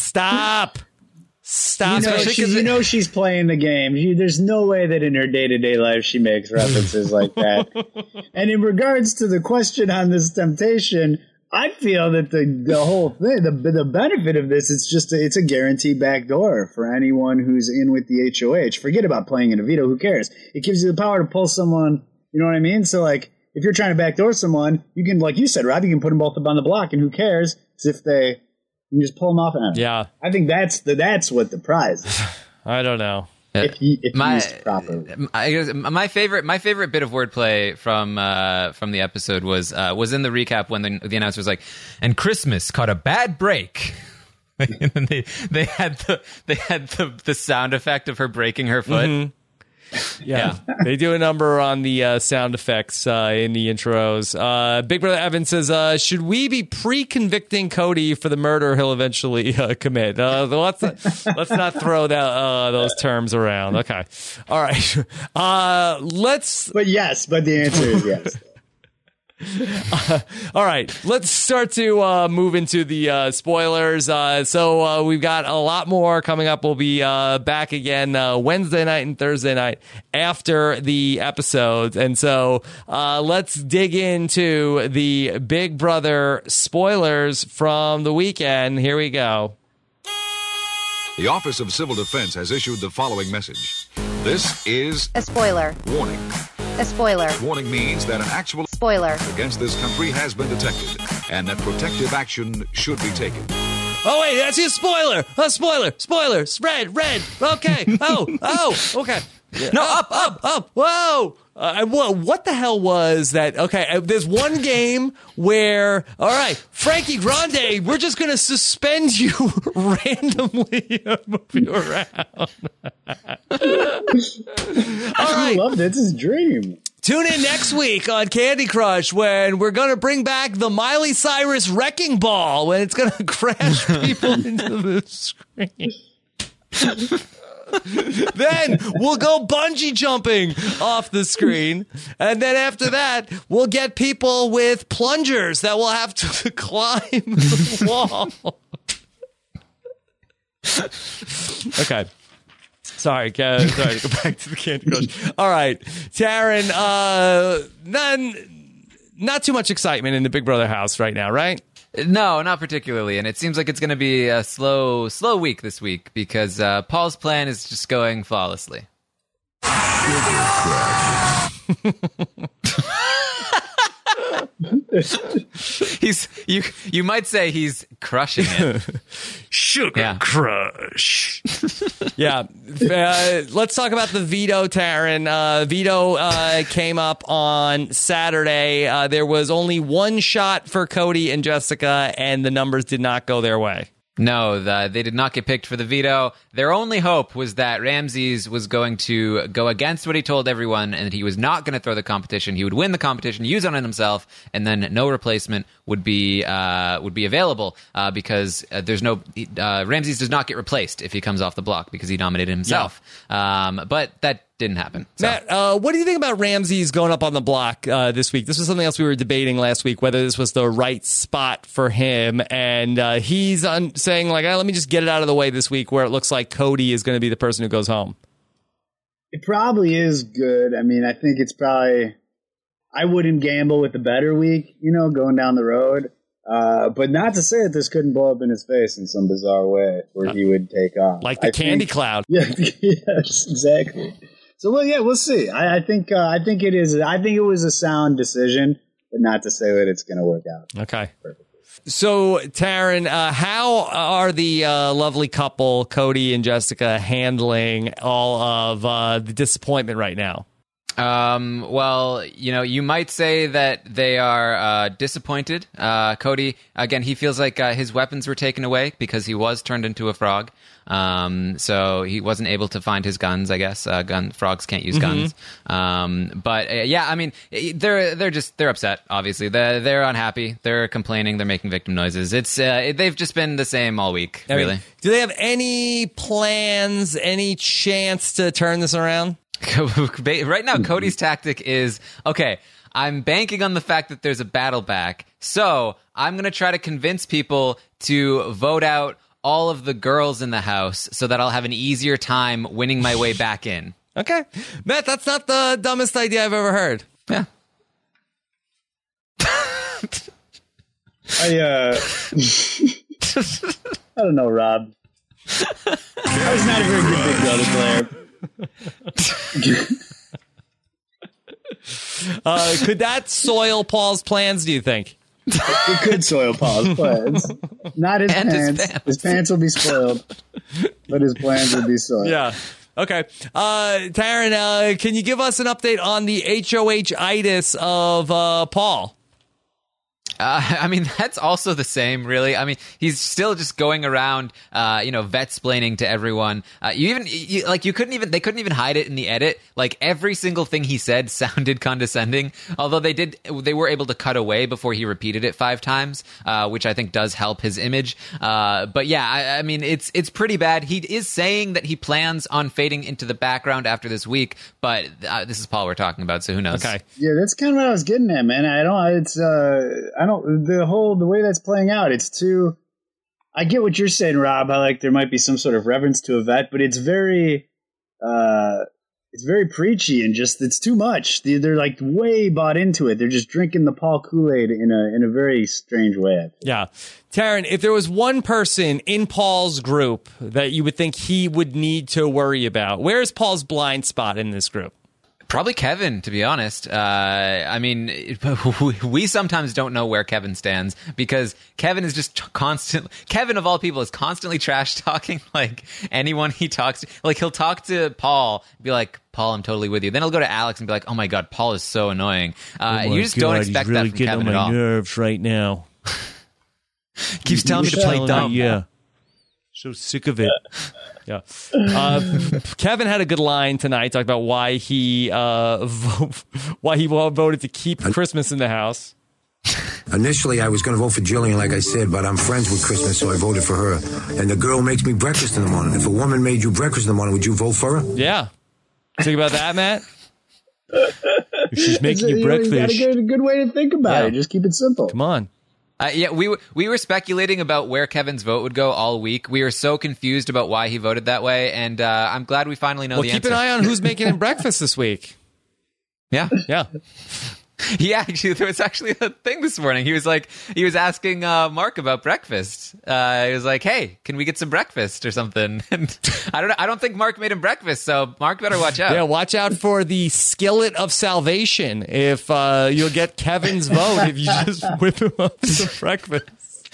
S1: Stop. Stop.
S2: You know,
S1: Especially
S2: she,
S1: 'cause
S2: you
S1: it-
S2: know she's playing the game. You, there's no way that in her day-to-day life she makes references like that. And in regards to the question on this temptation, I feel that the, the whole thing, the the benefit of this, it's just a, it's a guaranteed backdoor for anyone who's in with the H O H. Forget about playing in a veto. Who cares? It gives you the power to pull someone. You know what I mean? So like, if you're trying to backdoor someone, you can, like you said, Rob, you can put them both up on the block, and who cares? Because if they, you can just pull them off. And
S1: Yeah.
S2: I think that's the that's what the prize is.
S1: I don't know.
S2: If you if
S3: My-
S2: used properly.
S3: I guess my favorite, my favorite bit of wordplay from uh, from the episode was uh, was in the recap when the, the announcer was like,
S8: And Christmas caught a bad break.
S3: and then they they had the they had the, the sound effect of her breaking her foot.
S1: Mm-hmm. Yeah. They do a number on the uh, sound effects uh, in the intros. Uh, Big Brother Evan says, uh, should we be pre-convicting Cody for the murder he'll eventually uh, commit? Uh, let's, let's not throw that uh, those terms around. Okay. All right. Uh, let's...
S2: But yes, but the answer is yes.
S1: Uh, all right, let's start to uh, move into the uh, spoilers. Uh, so uh, we've got a lot more coming up. We'll be uh, back again uh, Wednesday night and Thursday night after the episodes. And so uh, let's dig into the Big Brother spoilers from the weekend. Here we go.
S10: The Office of Civil Defense has issued the following message. This is
S11: a spoiler.
S10: Warning.
S11: A spoiler.
S10: Warning means that an actual
S11: spoiler
S10: against this country has been detected and that protective action should be taken.
S1: Oh, wait, that's a spoiler. A spoiler. Spoiler. Red, red. Okay. Oh, oh, okay. No, up, up, up. Whoa. Uh, what, what the hell was that? Okay, uh, there's one game where, all right, Frankie Grande, we're just going to suspend you randomly and move you around. All
S2: I
S1: right.
S2: love that. It's his dream.
S1: Tune in next week on Candy Crush when we're going to bring back the Miley Cyrus Wrecking Ball when it's going to crash people into the screen. Then we'll go bungee jumping off the screen. And then after that, we'll get people with plungers that will have to climb the wall. Okay. Sorry, uh, sorry to go back to the Candy Crush. All right, Taryn, uh, none, not too much excitement in the Big Brother house right now, right?
S3: No, not particularly, and it seems like it's going to be a slow, slow week this week because uh, Paul's plan is just going flawlessly. he's you. You might say he's crushing it.
S1: Sugar
S3: Yeah.
S1: Crush. Yeah. Uh, let's talk about the veto, Taryn. Uh, veto uh, came up on Saturday. Uh, there was only one shot for Cody and Jessica, and the numbers did not go their way.
S3: No, the, they did not get picked for the veto. Their only hope was that Ramses was going to go against what he told everyone and that he was not going to throw the competition. He would win the competition, use it on himself, and then no replacement would be uh, would be available uh, because uh, there's no uh, Ramses does not get replaced if he comes off the block because he nominated himself. Yeah. Um, but that didn't happen. So.
S1: Matt, uh, what do you think about Ramses going up on the block uh, this week? This was something else we were debating last week, whether this was the right spot for him. And uh, he's un- saying, like, oh, let me just get it out of the way this week where it looks like Cody is going to be the person who goes home.
S2: It probably is good. I mean, I think it's probably... I wouldn't gamble with the better week, you know, going down the road. Uh, but not to say that this couldn't blow up in his face in some bizarre way where he would take off.
S1: Like the
S2: I
S1: candy
S2: think,
S1: cloud.
S2: Yeah, yes, exactly. So, well, yeah, we'll see. I, I think uh, I think it is. I think it was a sound decision, but not to say that it's going to work out.
S1: Okay.
S2: Perfectly.
S1: So, Taryn, uh, how are the uh, lovely couple, Cody and Jessica, handling all of uh, the disappointment right now?
S3: Um, well, you know, you might say that they are uh, disappointed. Uh, Cody, again, he feels like uh, his weapons were taken away because he was turned into a frog. Um, so he wasn't able to find his guns, I guess. Uh, gun frogs can't use
S1: Mm-hmm.
S3: guns. Um, but uh, yeah, I mean, they're they're just they're upset. Obviously, they're they're unhappy. They're complaining. They're making victim noises. It's uh, it, they've just been the same all week.
S1: I mean,
S3: really.
S1: do they have any plans, any chance to turn this around?
S3: Right now, Cody's tactic is, okay, I'm banking on the fact that there's a battle back, so I'm going to try to convince people to vote out all of the girls in the house so that I'll have an easier time winning my way back in.
S1: Okay. Matt, that's not the dumbest idea I've ever heard.
S3: Yeah.
S2: I, uh... I don't know, Rob. I was not a very good Big Brother player.
S1: uh, could that soil Paul's plans, do you think?
S2: It could soil Paul's plans. Not his
S3: And
S2: pants.
S3: his pants.
S2: His pants will be spoiled, but his plans will be soiled.
S1: Yeah. Okay. Uh, Taryn, uh, can you give us an update on the H O H-itis of uh, Paul?
S3: Uh, I mean, that's also the same, really. I mean, he's still just going around, uh, you know, vet-splaining to everyone. Uh, you even, you, like, you couldn't even, they couldn't even hide it in the edit. Like, every single thing he said sounded condescending, although they did, they were able to cut away before he repeated it five times, uh, which I think does help his image. Uh, but yeah, I, I mean, it's, it's pretty bad. He is saying that he plans on fading into the background after this week, but uh, this is Paul we're talking about, so who knows?
S1: Okay.
S2: Yeah, that's kind of what I was getting at, man. I don't, it's, uh, I don't, the whole, the way that's playing out, it's too, I get what you're saying, Rob. I like there might be some sort of reverence to a vet, but it's very, uh, it's very preachy and just, it's too much. They're, they're like way bought into it. They're just drinking the Paul Kool-Aid in a, in a very strange way.
S1: Yeah. Taryn, if there was one person in Paul's group that you would think he would need to worry about, where's Paul's blind spot in this group?
S3: Probably Kevin, to be honest. Uh, I mean, we sometimes don't know where Kevin stands because Kevin is just constant. Kevin, of all people, is constantly trash talking like anyone he talks to. Like, he'll talk to Paul, be like, Paul, I'm totally with you. Then he'll go to Alex and be like, oh my God, Paul is so annoying. Uh,
S1: oh
S3: you just
S1: God,
S3: don't expect
S1: he's really
S3: that from Kevin
S1: on my
S3: at all.
S1: nerves right now.
S3: Keeps telling me to play dumb.
S1: Yeah. So sick of it. Yeah. Uh, Kevin had a good line tonight, talking about why he uh, vo- why he voted to keep Christmas in the house.
S11: Initially, I was going to vote for Jillian, like I said, but I'm friends with Christmas, so I voted for her. And the girl makes me breakfast in the morning. If a woman made you breakfast in the morning, would you vote for her?
S1: Yeah. Think about that, Matt. If she's making
S2: you,
S1: you breakfast.
S2: You got to get a good way to think about
S1: Yeah.
S2: it. Just keep it simple.
S1: Come on.
S3: Uh, yeah, we were, we were speculating about where Kevin's vote would go all week. We were so confused about why he voted that way, and uh, I'm glad we finally know
S1: Well,
S3: the
S1: keep
S3: answer.
S1: an eye on who's making him breakfast this week.
S3: Yeah.
S1: Yeah.
S3: He actually, there was actually a thing this morning. He was like, he was asking uh, Mark about breakfast. Uh, he was like, "Hey, can we get some breakfast or something?" And I don't know. I don't think Mark made him breakfast, so Mark better watch out.
S1: Yeah, watch out for the skillet of salvation. If uh, you'll get Kevin's vote if you just whip him up some breakfast.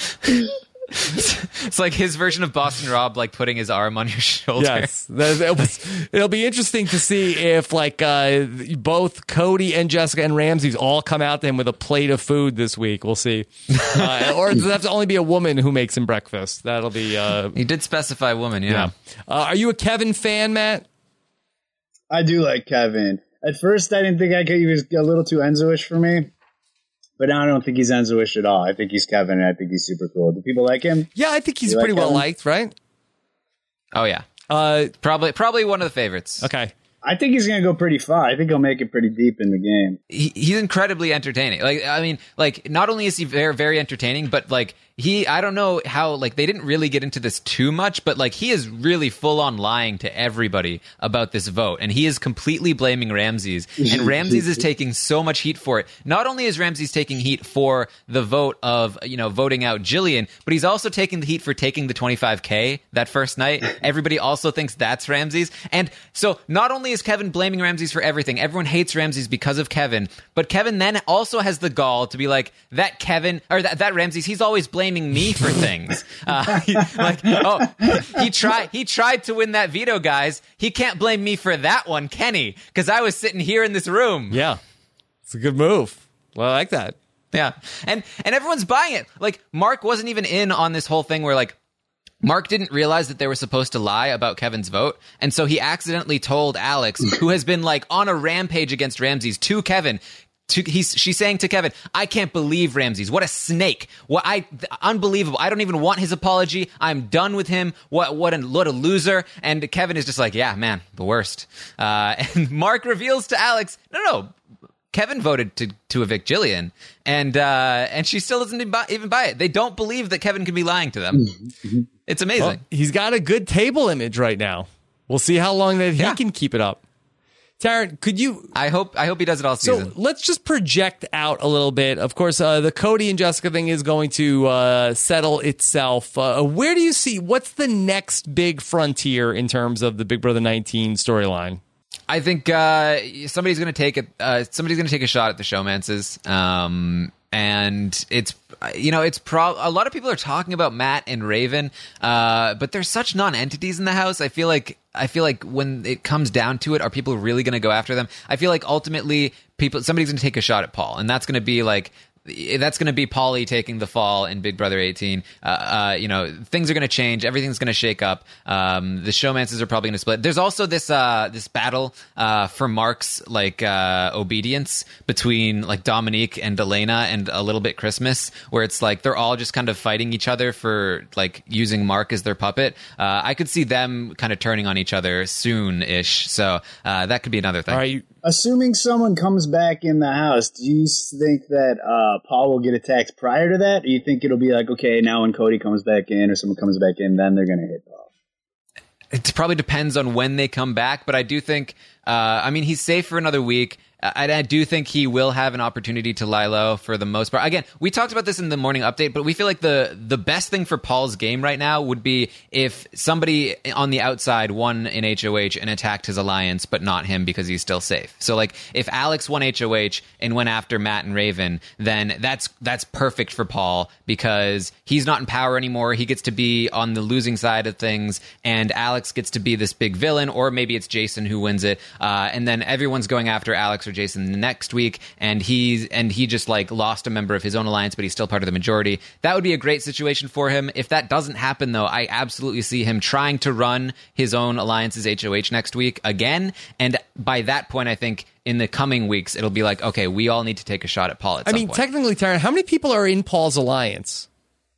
S3: It's like his version of Boston Rob, like putting his arm on your shoulder.
S1: Yes, that was, it'll be interesting to see if like uh, both Cody and Jessica and Ramses all come out to him with a plate of food this week. We'll see, uh, or does it have to only be a woman who makes him breakfast? That'll be. Uh,
S3: he did specify woman. Yeah.
S1: yeah. Uh, are you a Kevin fan, Matt?
S2: I do like Kevin. At first, I didn't think I could. He was a little too Enzo-ish for me. But now I don't think he's Enzo-ish at all. I think he's Kevin, and I think he's super cool. Do people like him?
S1: Yeah, I think he's
S2: You
S1: pretty
S2: like
S1: well
S2: Kevin?
S1: liked, right?
S3: Oh yeah.
S1: Uh,
S3: probably probably one of the favorites.
S1: Okay.
S2: I think he's going to go pretty far. I think he'll make it pretty deep in the game.
S3: He, he's incredibly entertaining. Like, I mean, like, not only is he very, very entertaining, but like, he, I don't know how, like, they didn't really get into this too much, but like, he is really full on lying to everybody about this vote. And he is completely blaming Ramses. And Ramses is taking so much heat for it. Not only is Ramses taking heat for the vote of, you know, voting out Jillian, but he's also taking the heat for taking the twenty-five K that first night. Everybody also thinks that's Ramses. And so not only is Kevin blaming Ramses for everything, everyone hates Ramses because of Kevin, but Kevin then also has the gall to be like, that Kevin, or that, that Ramses, he's always blaming me for things. Uh, he, like, oh, he tried, he tried to win that veto, guys. He can't blame me for that one, can he? Because I was sitting here in this room.
S1: Yeah. It's a good move. Well, I like that.
S3: Yeah. And, and everyone's buying it. Like, Mark wasn't even in on this whole thing where, like, Mark didn't realize that they were supposed to lie about Kevin's vote, and so he accidentally told Alex, who has been like on a rampage against Ramses, to Kevin. To, he's, she's saying to Kevin, I can't believe Ramses. What a snake. What I unbelievable. I don't even want his apology. I'm done with him. What what a, what a loser. And Kevin is just like, yeah, man, the worst. Uh, and Mark reveals to Alex, no, no. Kevin voted to, to evict Jillian, and uh, and she still doesn't even buy, even buy it. They don't believe that Kevin can be lying to them. It's amazing.
S1: Well, he's got a good table image right now. We'll see how long that he
S3: Yeah.
S1: can keep it up. Taryn, could you?
S3: I hope I hope he does it all season.
S1: So let's just project out a little bit. Of course, uh, the Cody and Jessica thing is going to uh, settle itself. Uh, where do you see what's the next big frontier in terms of the Big Brother nineteen storyline?
S3: I think uh, somebody's going to take it. Uh, somebody's going to take a shot at the showmances, um, and it's you know it's pro. A lot of people are talking about Matt and Raven, uh, but they're such non-entities in the house. I feel like I feel like when it comes down to it, are people really going to go after them? I feel like ultimately people somebody's going to take a shot at Paul, and that's going to be like that's going to be Paulie taking the fall in Big Brother eighteen. Uh, uh, you know, things are going to change. Everything's going to shake up. Um, the showmances are probably going to split. There's also this uh, this battle uh, for Mark's like uh, obedience between like Dominique and Elena and a little bit Christmas, where it's like they're all just kind of fighting each other for like using Mark as their puppet. Uh, I could see them kind of turning on each other soon-ish. So uh, that could be another thing.
S1: All right.
S2: Assuming someone comes back in the house, do you think that uh, Paul will get attacked prior to that? Or do you think it'll be like, okay, now when Cody comes back in or someone comes back in, then they're going to hit Paul?
S3: It probably depends on when they come back, but I do think, uh, I mean, he's safe for another week. I, I do think he will have an opportunity to lie low for the most part. Again, we talked about this in the morning update, but we feel like the the best thing for Paul's game right now would be if somebody on the outside won in H O H and attacked his alliance, but not him because he's still safe. So, like, if Alex won H O H and went after Matt and Raven, then that's that's perfect for Paul because he's not in power anymore. He gets to be on the losing side of things, and Alex gets to be this big villain, or maybe it's Jason who wins it, uh, and then everyone's going after Alex or Jason the next week, and he's and he just like lost a member of his own alliance, but he's still part of the majority. That would be a great situation for him. If that doesn't happen, though, I absolutely see him trying to run his own alliance's H O H next week again, and by that point, I think in the coming weeks, it'll be like, okay, we all need to take a shot at Paul at
S1: I
S3: some
S1: mean,
S3: point.
S1: technically, Taryn, how many people are in Paul's alliance?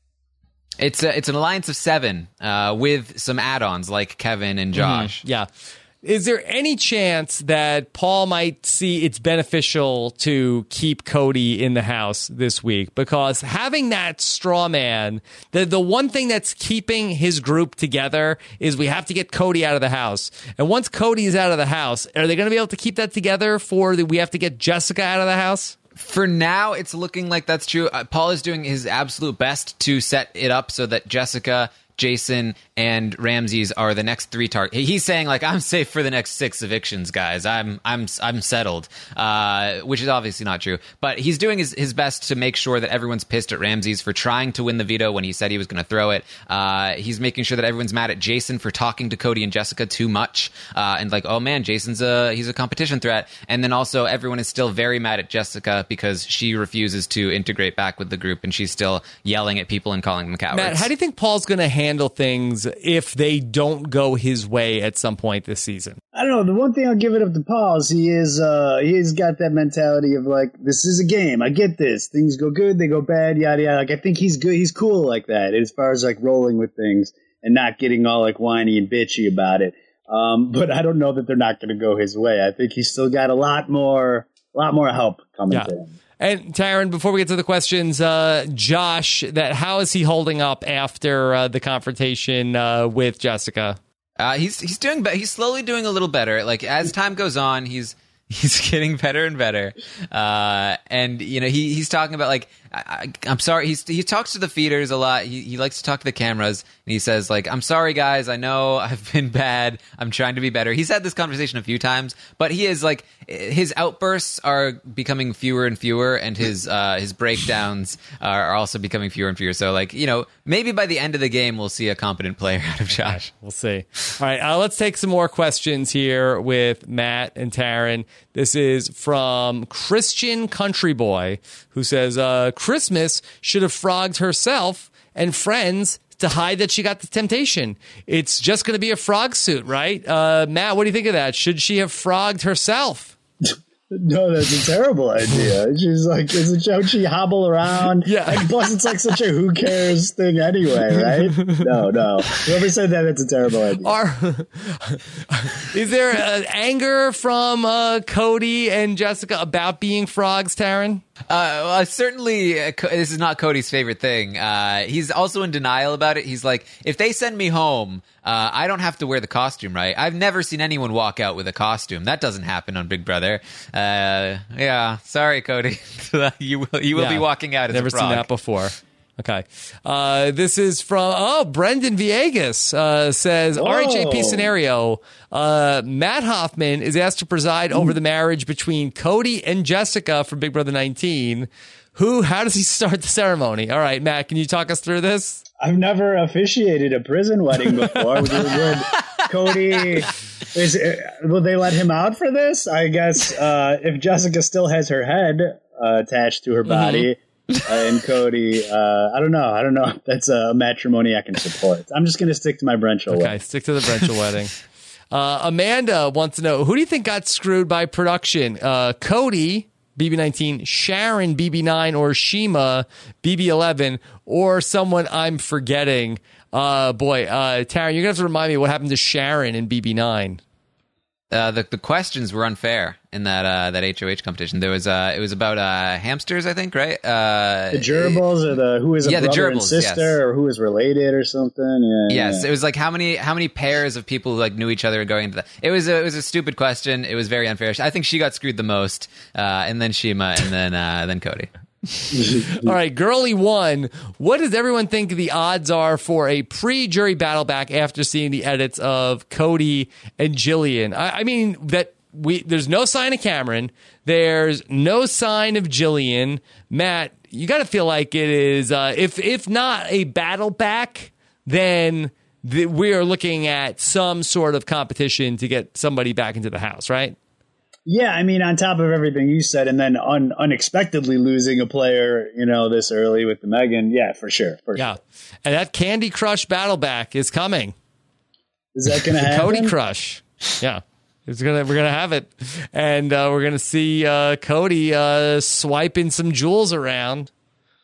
S3: It's a, it's an alliance of seven uh, with some add-ons like Kevin and Josh.
S1: Mm-hmm. Yeah. Is there any chance that Paul might see it's beneficial to keep Cody in the house this week? Because having that straw man, the, the one thing that's keeping his group together is we have to get Cody out of the house. And once Cody is out of the house, are they going to be able to keep that together for the, we have to get Jessica out of the house?
S3: For now, it's looking like that's true. Uh, Paul is doing his absolute best to set it up so that Jessica, Jason, and Ramses are the next three targets. He's saying, like, I'm safe for the next six evictions, guys. I'm I'm I'm settled, uh, which is obviously not true. But he's doing his, his best to make sure that everyone's pissed at Ramses for trying to win the veto when he said he was going to throw it. Uh, he's making sure that everyone's mad at Jason for talking to Cody and Jessica too much. Uh, and like, oh, man, Jason's a, he's a competition threat. And then also everyone is still very mad at Jessica because she refuses to integrate back with the group, and she's still yelling at people and calling them cowards.
S1: Matt, how do you think Paul's going to handle things if they don't go his way at some point this season?
S2: I don't know. The one thing I'll give it up to Paul is he is uh, he's got that mentality of like, this is a game. I get this. Things go good, they go bad, yada yada. Like, I think he's good. He's cool like that as far as like rolling with things and not getting all like whiny and bitchy about it. Um, but I don't know that they're not going to go his way. I think he's still got a lot more, a lot more help coming
S1: yeah.
S2: to him.
S1: And Taryn, before we get to the questions, uh, Josh, that how is he holding up after uh, the confrontation uh, with Jessica?
S3: Uh, he's he's doing be- he's slowly doing a little better. Like as time goes on, he's he's getting better and better. Uh, and you know he he's talking about like I, I, I'm sorry. He's he talks to the feeders a lot. He he likes to talk to the cameras, and he says like, I'm sorry guys. I know I've been bad. I'm trying to be better. He's had this conversation a few times, but he is like his outbursts are becoming fewer and fewer, and his uh, his breakdowns are, are also becoming fewer and fewer. So like you know maybe by the end of the game we'll see a competent player out of Josh.
S1: We'll see. All right, uh, let's take some more questions here with Matt and Taryn. This is from Christian Country Boy, who says, uh, Christmas should have frogged herself and friends to hide that she got the temptation. It's just going to be a frog suit, right? Uh, Matt, what do you think of that? Should she have frogged herself?
S2: No, that's a terrible idea. She's like, isn't she, she hobble around?
S1: Yeah.
S2: And plus, it's like such a who cares thing anyway, right? No, no. Whoever said that, that's a terrible idea.
S1: Are, is there uh, anger from uh, Cody and Jessica about being frogs, Taryn?
S3: Uh, well, certainly, uh, Co- this is not Cody's favorite thing. Uh, he's also in denial about it. He's like, if they send me home, uh, I don't have to wear the costume, right? I've never seen anyone walk out with a costume. That doesn't happen on Big Brother. Uh, yeah, sorry, Cody. you will you will
S1: yeah,
S3: be walking out as
S1: never
S3: a frog.
S1: Never seen that before. Okay. Uh, this is from, oh, Brendan Villegas uh, says,
S2: Whoa.
S1: R H A P scenario. Uh, Matt Hoffman is asked to preside over the marriage between Cody and Jessica from Big Brother nineteen. Who, how does he start the ceremony? All right, Matt, can you talk us through this?
S2: I've never officiated a prison wedding before. would, would Cody, is, will they let him out for this? I guess uh, if Jessica still has her head uh, attached to her body, mm-hmm. uh, and Cody. Uh, I don't know. I don't know if that's a matrimony I can support. I'm just going to stick to my Brenchel
S1: Okay,
S2: wedding.
S1: stick to the Brenchel wedding. Uh, Amanda wants to know, who do you think got screwed by production? Uh, Cody, B B nineteen, Sharon, B B nine, or Shima, B B eleven, or someone I'm forgetting? Uh, boy, uh, Taryn, you're going to have to remind me what happened to Sharon in B B nine.
S3: Uh, the the questions were unfair in that uh, that H O H competition. There was uh, it was about uh, hamsters, I think, right? Uh,
S2: the gerbils, or the who is a
S3: yeah,
S2: brother
S3: the gerbils,
S2: and sister,
S3: yes.
S2: or who is related, or something. Yeah,
S3: yes,
S2: yeah.
S3: it was like how many how many pairs of people like knew each other going into that. It was a, it was a stupid question. It was very unfair. I think she got screwed the most, uh, and then Shima, and then uh, then Cody.
S1: All right, Girly One, what does everyone think the odds are for a pre-jury battle back after seeing the edits of Cody and Jillian? I, I mean, that we there's no sign of Cameron. There's no sign of Jillian. Matt, you got to feel like it is, uh, if if not a battle back, then the, we are looking at some sort of competition to get somebody back into the house, right?
S2: Yeah, I mean, on top of everything you said, and then un- unexpectedly losing a player, you know, this early with the Megan, yeah, for sure. For
S1: yeah,
S2: sure.
S1: And that Candy Crush battle back is coming.
S2: Is that going to happen?
S1: Cody Crush, yeah, it's gonna we're gonna have it, and uh, we're gonna see uh, Cody uh, swiping some jewels around.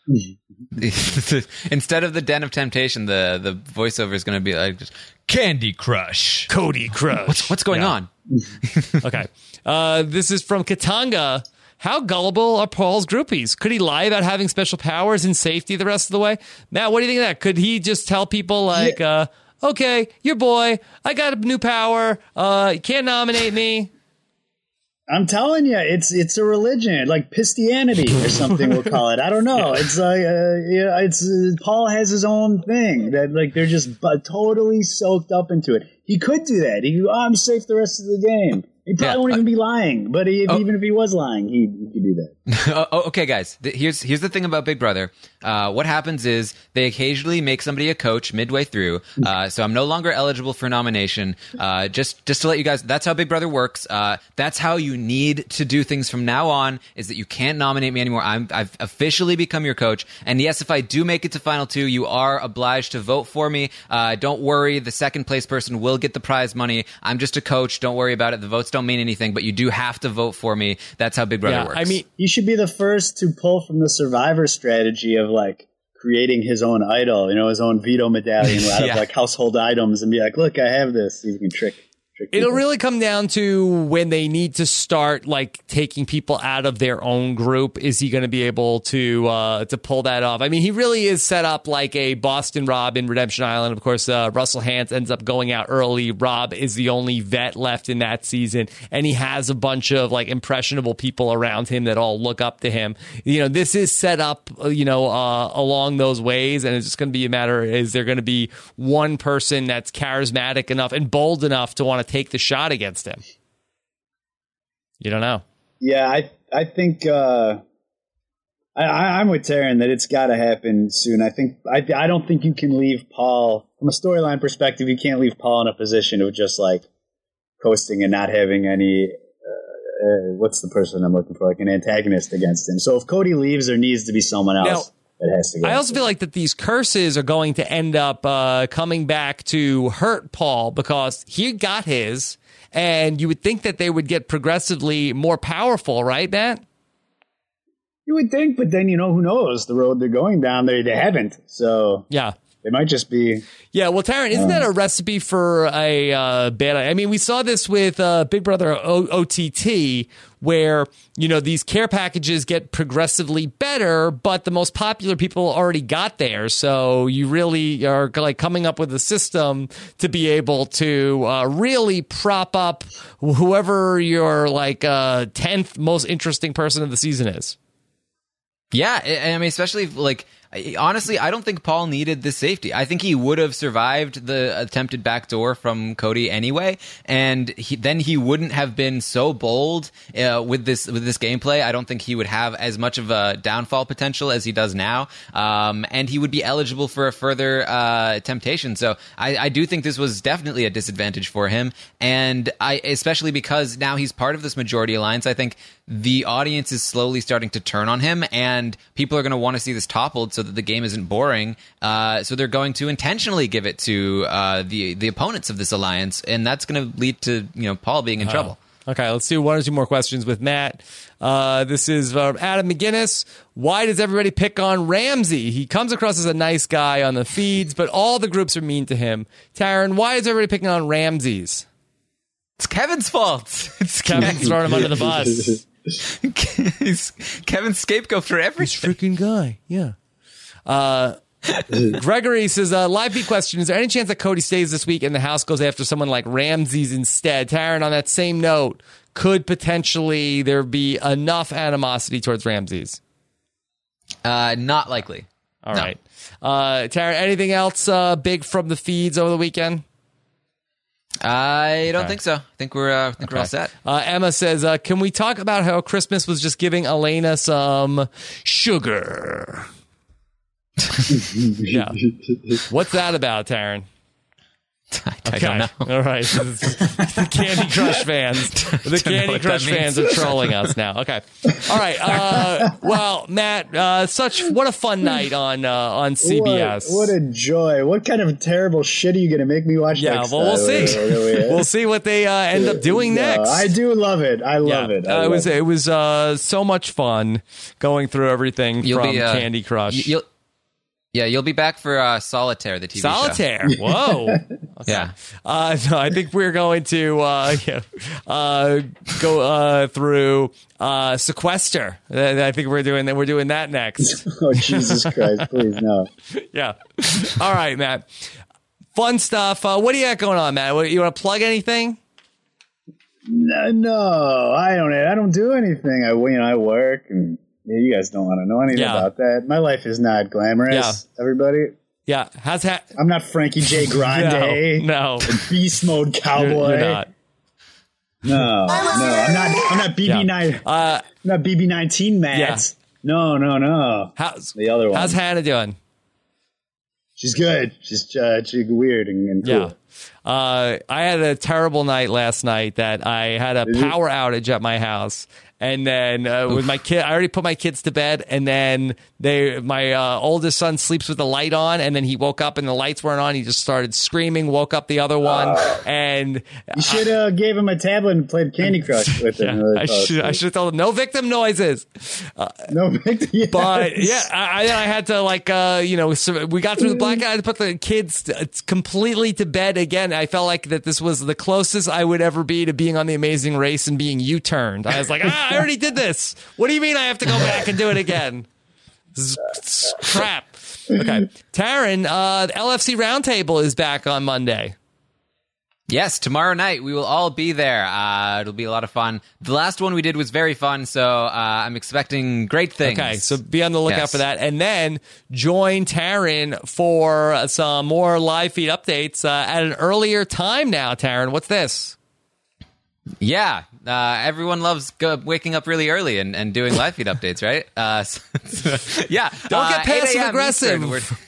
S3: Instead of the Den of Temptation, the the voiceover is going to be like just,
S8: Candy Crush,
S1: Cody Crush.
S3: What's what's going
S1: yeah.
S3: on?
S1: Okay. Uh, this is from Katanga. How gullible are Paul's groupies? Could he lie about having special powers and safety the rest of the way? Matt, what do you think of that? Could he just tell people like, yeah. uh, okay, your boy, I got a new power. Uh, you can't nominate me.
S2: I'm telling you, it's it's a religion, like Pistianity or something. We'll call it. I don't know. Yeah. It's like uh, yeah, it's uh, Paul has his own thing that like they're just bu- totally soaked up into it. He could do that. He, oh, I'm safe the rest of the game. He probably yeah. won't even be lying, but he, oh. even if he was lying, he, he could do that.
S3: oh, okay, guys. Here's here's the thing about Big Brother. Uh, what happens is they occasionally make somebody a coach midway through, uh, so I'm no longer eligible for nomination. Uh, just just to let you guys, that's how Big Brother works. Uh, that's how you need to do things from now on. Is that you can't nominate me anymore. I'm I've officially become your coach. And yes, if I do make it to final two, you are obliged to vote for me. Uh, don't worry, the second place person will get the prize money. I'm just a coach. Don't worry about it. The votes don't mean anything, but you do have to vote for me. That's how Big Brother
S1: yeah,
S3: works.
S1: I mean,
S2: he should be the first to pull from the Survivor strategy of like creating his own idol, you know, his own veto medallion out yeah. of like household items, and be like, look, I have this. You can trick.
S1: It'll really come down to when they need to start like taking people out of their own group. Is he going to be able to uh, to pull that off? I mean, he really is set up like a Boston Rob in Redemption Island. Of course, uh, Russell Hantz ends up going out early. Rob is the only vet left in that season, and he has a bunch of like impressionable people around him that all look up to him. You know, this is set up, you know, uh, along those ways, and it's just going to be a matter: is there going to be one person that's charismatic enough and bold enough to want to take the shot against him? You don't know.
S2: Yeah, I I think uh, I, I'm with Taryn that it's got to happen soon. I think I I don't think you can leave Paul from a storyline perspective. You can't leave Paul in a position of just like coasting and not having any. Uh, uh, what's the person I'm looking for? Like an antagonist against him. So if Cody leaves, there needs to be someone else.
S1: Now,
S2: It has to go.
S1: I also feel like that these curses are going to end up uh, coming back to hurt Paul because he got his, and you would think that they would get progressively more powerful, right, Matt?
S2: You would think, but then, you know, who knows? The road they're going down, they, they haven't. So
S1: yeah.
S2: They might just be.
S1: Yeah, well, Taryn, isn't that a recipe for a uh, bad? I mean, we saw this with uh, Big Brother o- O T T, where you know these care packages get progressively better, but the most popular people already got there. So you really are like coming up with a system to be able to uh, really prop up whoever your like uh, tenth most interesting person of the season is.
S3: Yeah, I mean, especially like honestly, I don't think Paul needed this safety. I think he would have survived the attempted backdoor from Cody anyway, and he, then he wouldn't have been so bold uh, with this with this gameplay. I don't think he would have as much of a downfall potential as he does now, um, and he would be eligible for a further uh, temptation. So I, I do think this was definitely a disadvantage for him, and I especially because now he's part of this majority alliance. I think the audience is slowly starting to turn on him, and people are going to want to see this toppled so that the game isn't boring. Uh, so they're going to intentionally give it to uh, the the opponents of this alliance, and that's going to lead to you know Paul being in
S1: Oh.
S3: trouble.
S1: Okay, let's do one or two more questions with Matt. Uh, this is from Adam McGinnis. Why does everybody pick on Ramsey? He comes across as a nice guy on the feeds, but all the groups are mean to him. Taryn, why is everybody picking on Ramses?
S3: It's Kevin's fault. It's
S1: Kevin's throwing him under the bus.
S3: He's Kevin's scapegoat for everything.
S1: This freaking guy, yeah. Uh, Gregory says, uh, live feed question, is there any chance that Cody stays this week and the house goes after someone like Ramses instead? Taryn, on that same note, could potentially there be enough animosity towards Ramses?
S3: Uh, not likely.
S1: All
S3: No.
S1: right. Uh, Taryn, anything else uh, big from the feeds over the weekend?
S3: I don't
S1: Okay.
S3: think so. I think we're uh, I think we're all
S1: Okay.
S3: set.
S1: Uh, Emma says, uh, can we talk about how Christmas was just giving Elena some sugar? Yeah. What's that about, Taryn?
S3: I, I don't know.
S1: All right. The Candy Crush fans. The
S3: know
S1: Candy
S3: what
S1: Crush
S3: that means.
S1: fans are trolling us now. Okay. All right. Uh, well, Matt, uh, such what a fun night on uh, on C B S.
S2: What, what a joy. What kind of terrible shit are you going to make me watch
S1: yeah,
S2: next
S1: well, we'll
S2: time?
S1: see.
S2: Really?
S1: We'll see what they uh, end up doing
S2: No,
S1: next.
S2: I do love it. I love
S1: yeah,
S2: it. I
S1: uh, it
S2: love
S1: was
S2: it.
S1: it was uh, so much fun going through everything
S3: You'll
S1: from
S3: be, uh,
S1: Candy Crush.
S3: y- You'll, yeah, you'll be back for uh, Solitaire, the T V show.
S1: Solitaire. Whoa. Okay.
S3: Yeah.
S1: Uh, so I think we're going to uh, yeah, uh, go uh, through uh, Sequester. Uh, I think we're doing that. We're doing that next.
S2: Oh, Jesus Christ. Please, no.
S1: Yeah. All right, Matt. Fun stuff. Uh, what do you got going on, Matt? What, you want to plug anything?
S2: No, no, I don't. I don't do anything. I, you know, I work, and yeah, you guys don't want to know anything
S1: Yeah.
S2: about that. My life is not glamorous.
S1: Yeah.
S2: Everybody,
S1: Yeah. How's that?
S2: I'm not Frankie J. Grande.
S1: No, no.
S2: Beast mode cowboy.
S1: You're, you're not.
S2: No, no, I'm not. I'm not B B
S1: Yeah.
S2: nine.
S1: Uh,
S2: I'm not B B nineteen, Matt.
S1: Yeah.
S2: No, no, no.
S1: how's
S2: The other one.
S1: How's Hannah doing?
S2: She's good. She's uh, she's weird and, and cool.
S1: Yeah. Uh, I had a terrible night last night that I had a
S2: Did you?
S1: power outage at my house. And then uh, with my kid, I already put my kids to bed, and then they, my uh, oldest son sleeps with the light on, and then he woke up and the lights weren't on. He just started screaming, woke up the other one,
S2: Uh,
S1: and
S2: You should have uh, gave him a tablet and played Candy Crush with him.
S1: yeah, I should I should have told him no victim noises. Uh,
S2: No victim. Yes.
S1: But yeah, I, I had to like uh, you know so we got through the blackout. I had to put the kids t- completely to bed again. I felt like that this was the closest I would ever be to being on The Amazing Race and being U-turned. I was like, ah, I already did this. What do you mean I have to go back and do it again? This is crap. Okay, Taryn, uh, the L F C Roundtable is back on Monday.
S3: Yes, tomorrow night we will all be there. Uh, it'll be a lot of fun. The last one we did was very fun, so uh, I'm expecting great things.
S1: Okay, so be on the lookout
S3: Yes.
S1: for that. And then join Taryn for some more live feed updates uh, at an earlier time now, Taryn. What's this?
S3: Yeah, uh, everyone loves go- waking up really early and, and doing live feed updates, right? Uh, so- so- yeah.
S1: Don't get
S3: uh, eight
S1: passive
S3: a.m.
S1: aggressive.
S3: Eastern, we're-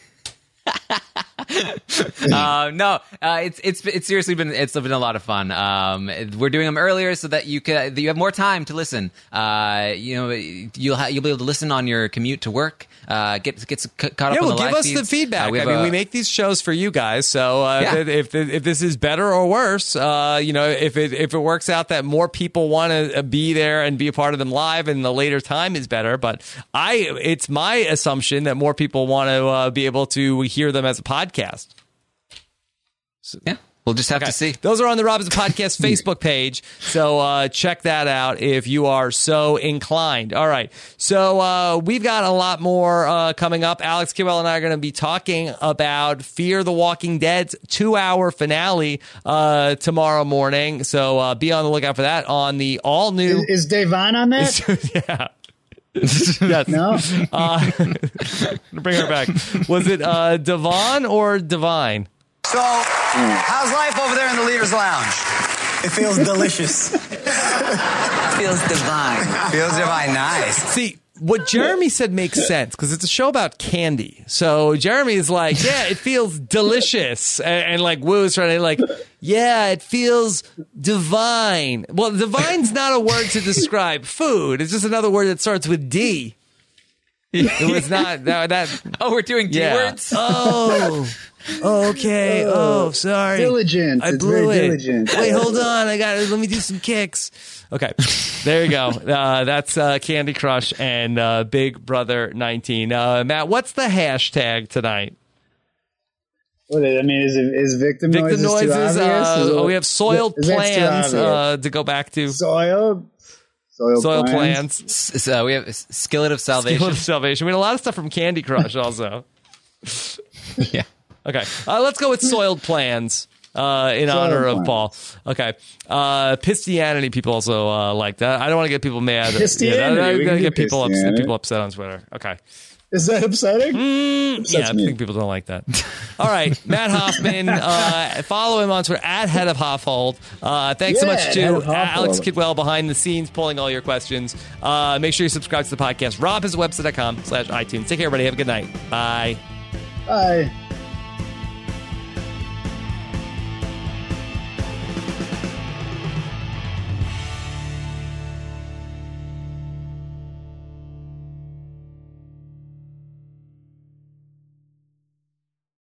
S3: uh, no, uh, it's it's it's seriously been it's been a lot of fun. Um, we're doing them earlier so that you can that you have more time to listen. Uh, you know, you'll ha- you'll be able to listen on your commute to work. Uh, get get c- caught up
S1: Yeah,
S3: on
S1: well,
S3: the
S1: give
S3: live
S1: us the
S3: feeds.
S1: feedback.
S3: Uh, we
S1: I
S3: have
S1: mean,
S3: a-
S1: we make these shows for you guys, so uh,
S3: Yeah.
S1: if, if if this is better or worse, uh, you know, if it if it works out that more people want to be there and be a part of them live, and the later time is better. But I, it's my assumption that more people want to uh, be able to hear them as a podcast.
S3: yeah, we'll just have
S1: Okay.
S3: to see.
S1: Those are on the Robinson Podcast Facebook page, so uh, check that out if you are so inclined. All right, so uh, we've got a lot more uh, coming up. Alex Kiwell and I are going to be talking about Fear the Walking Dead's two-hour finale uh, tomorrow morning, so uh, be on the lookout for that on the all-new...
S2: Is, is Davon on that?
S1: yeah. Yes.
S2: No.
S1: Uh, bring her back. Was it uh, Devon or Divine?
S6: So, how's life over there in the Leaders Lounge?
S12: It feels delicious.
S6: Feels divine. Feels divine. Nice.
S1: See, what Jeremy said makes sense because it's a show about candy. So Jeremy is like, yeah, it feels delicious. And, and like Woo's trying to like, yeah, it feels divine. Well, divine's not a word to describe food. It's just another word that starts with D. It was not that. that
S3: oh, we're doing D
S1: yeah.
S3: words?
S1: Oh. Okay. Oh, sorry.
S2: Diligent.
S1: I
S2: It's
S1: blew
S2: very
S1: it.
S2: diligent.
S1: Wait, hold on. I got to let me do some kicks. Okay. There you go. Uh, that's uh, Candy Crush and uh, Big Brother nineteen. Uh, Matt, what's the hashtag tonight?
S2: What is, I mean, is, it, is victim,
S1: Victim
S2: noises,
S1: noises.
S2: too obvious?
S1: Uh,
S2: Is it-
S1: oh, we have soiled
S2: is that too
S1: plans
S2: obvious?
S1: uh, to go back to.
S2: Soiled? Soiled,
S1: Soiled
S2: plans.
S1: plans.
S3: S- uh, we have s- Skillet of Salvation.
S1: Skillet of Salvation. We had a lot of stuff from Candy Crush also.
S3: Yeah.
S1: Okay. Uh, let's go with soiled plans. Uh, in
S2: Soiled
S1: honor of
S2: plans.
S1: Paul. Okay. Uh, Pistianity people also uh, like that. I don't want to get people mad.
S2: Pistianity,
S1: Yeah, I, I,
S2: we
S1: I
S2: can
S1: get
S2: do
S1: people upset,
S2: Pistianity.
S1: people upset on Twitter. Okay.
S2: Is that upsetting?
S1: Mm,
S2: Upsets
S1: yeah, I
S2: me.
S1: think people don't like that. All right, Matt Hoffman. Uh, follow him on Twitter at Head of Hoffold. Uh, thanks so
S2: Yeah,
S1: much
S2: Head
S1: to
S2: of Hoffold.
S1: Alex Kidwell behind the scenes, pulling all your questions. Uh, make sure you subscribe to the podcast. rob his website dot com slash iTunes. Take care, everybody. Have a good night. Bye.
S2: Bye.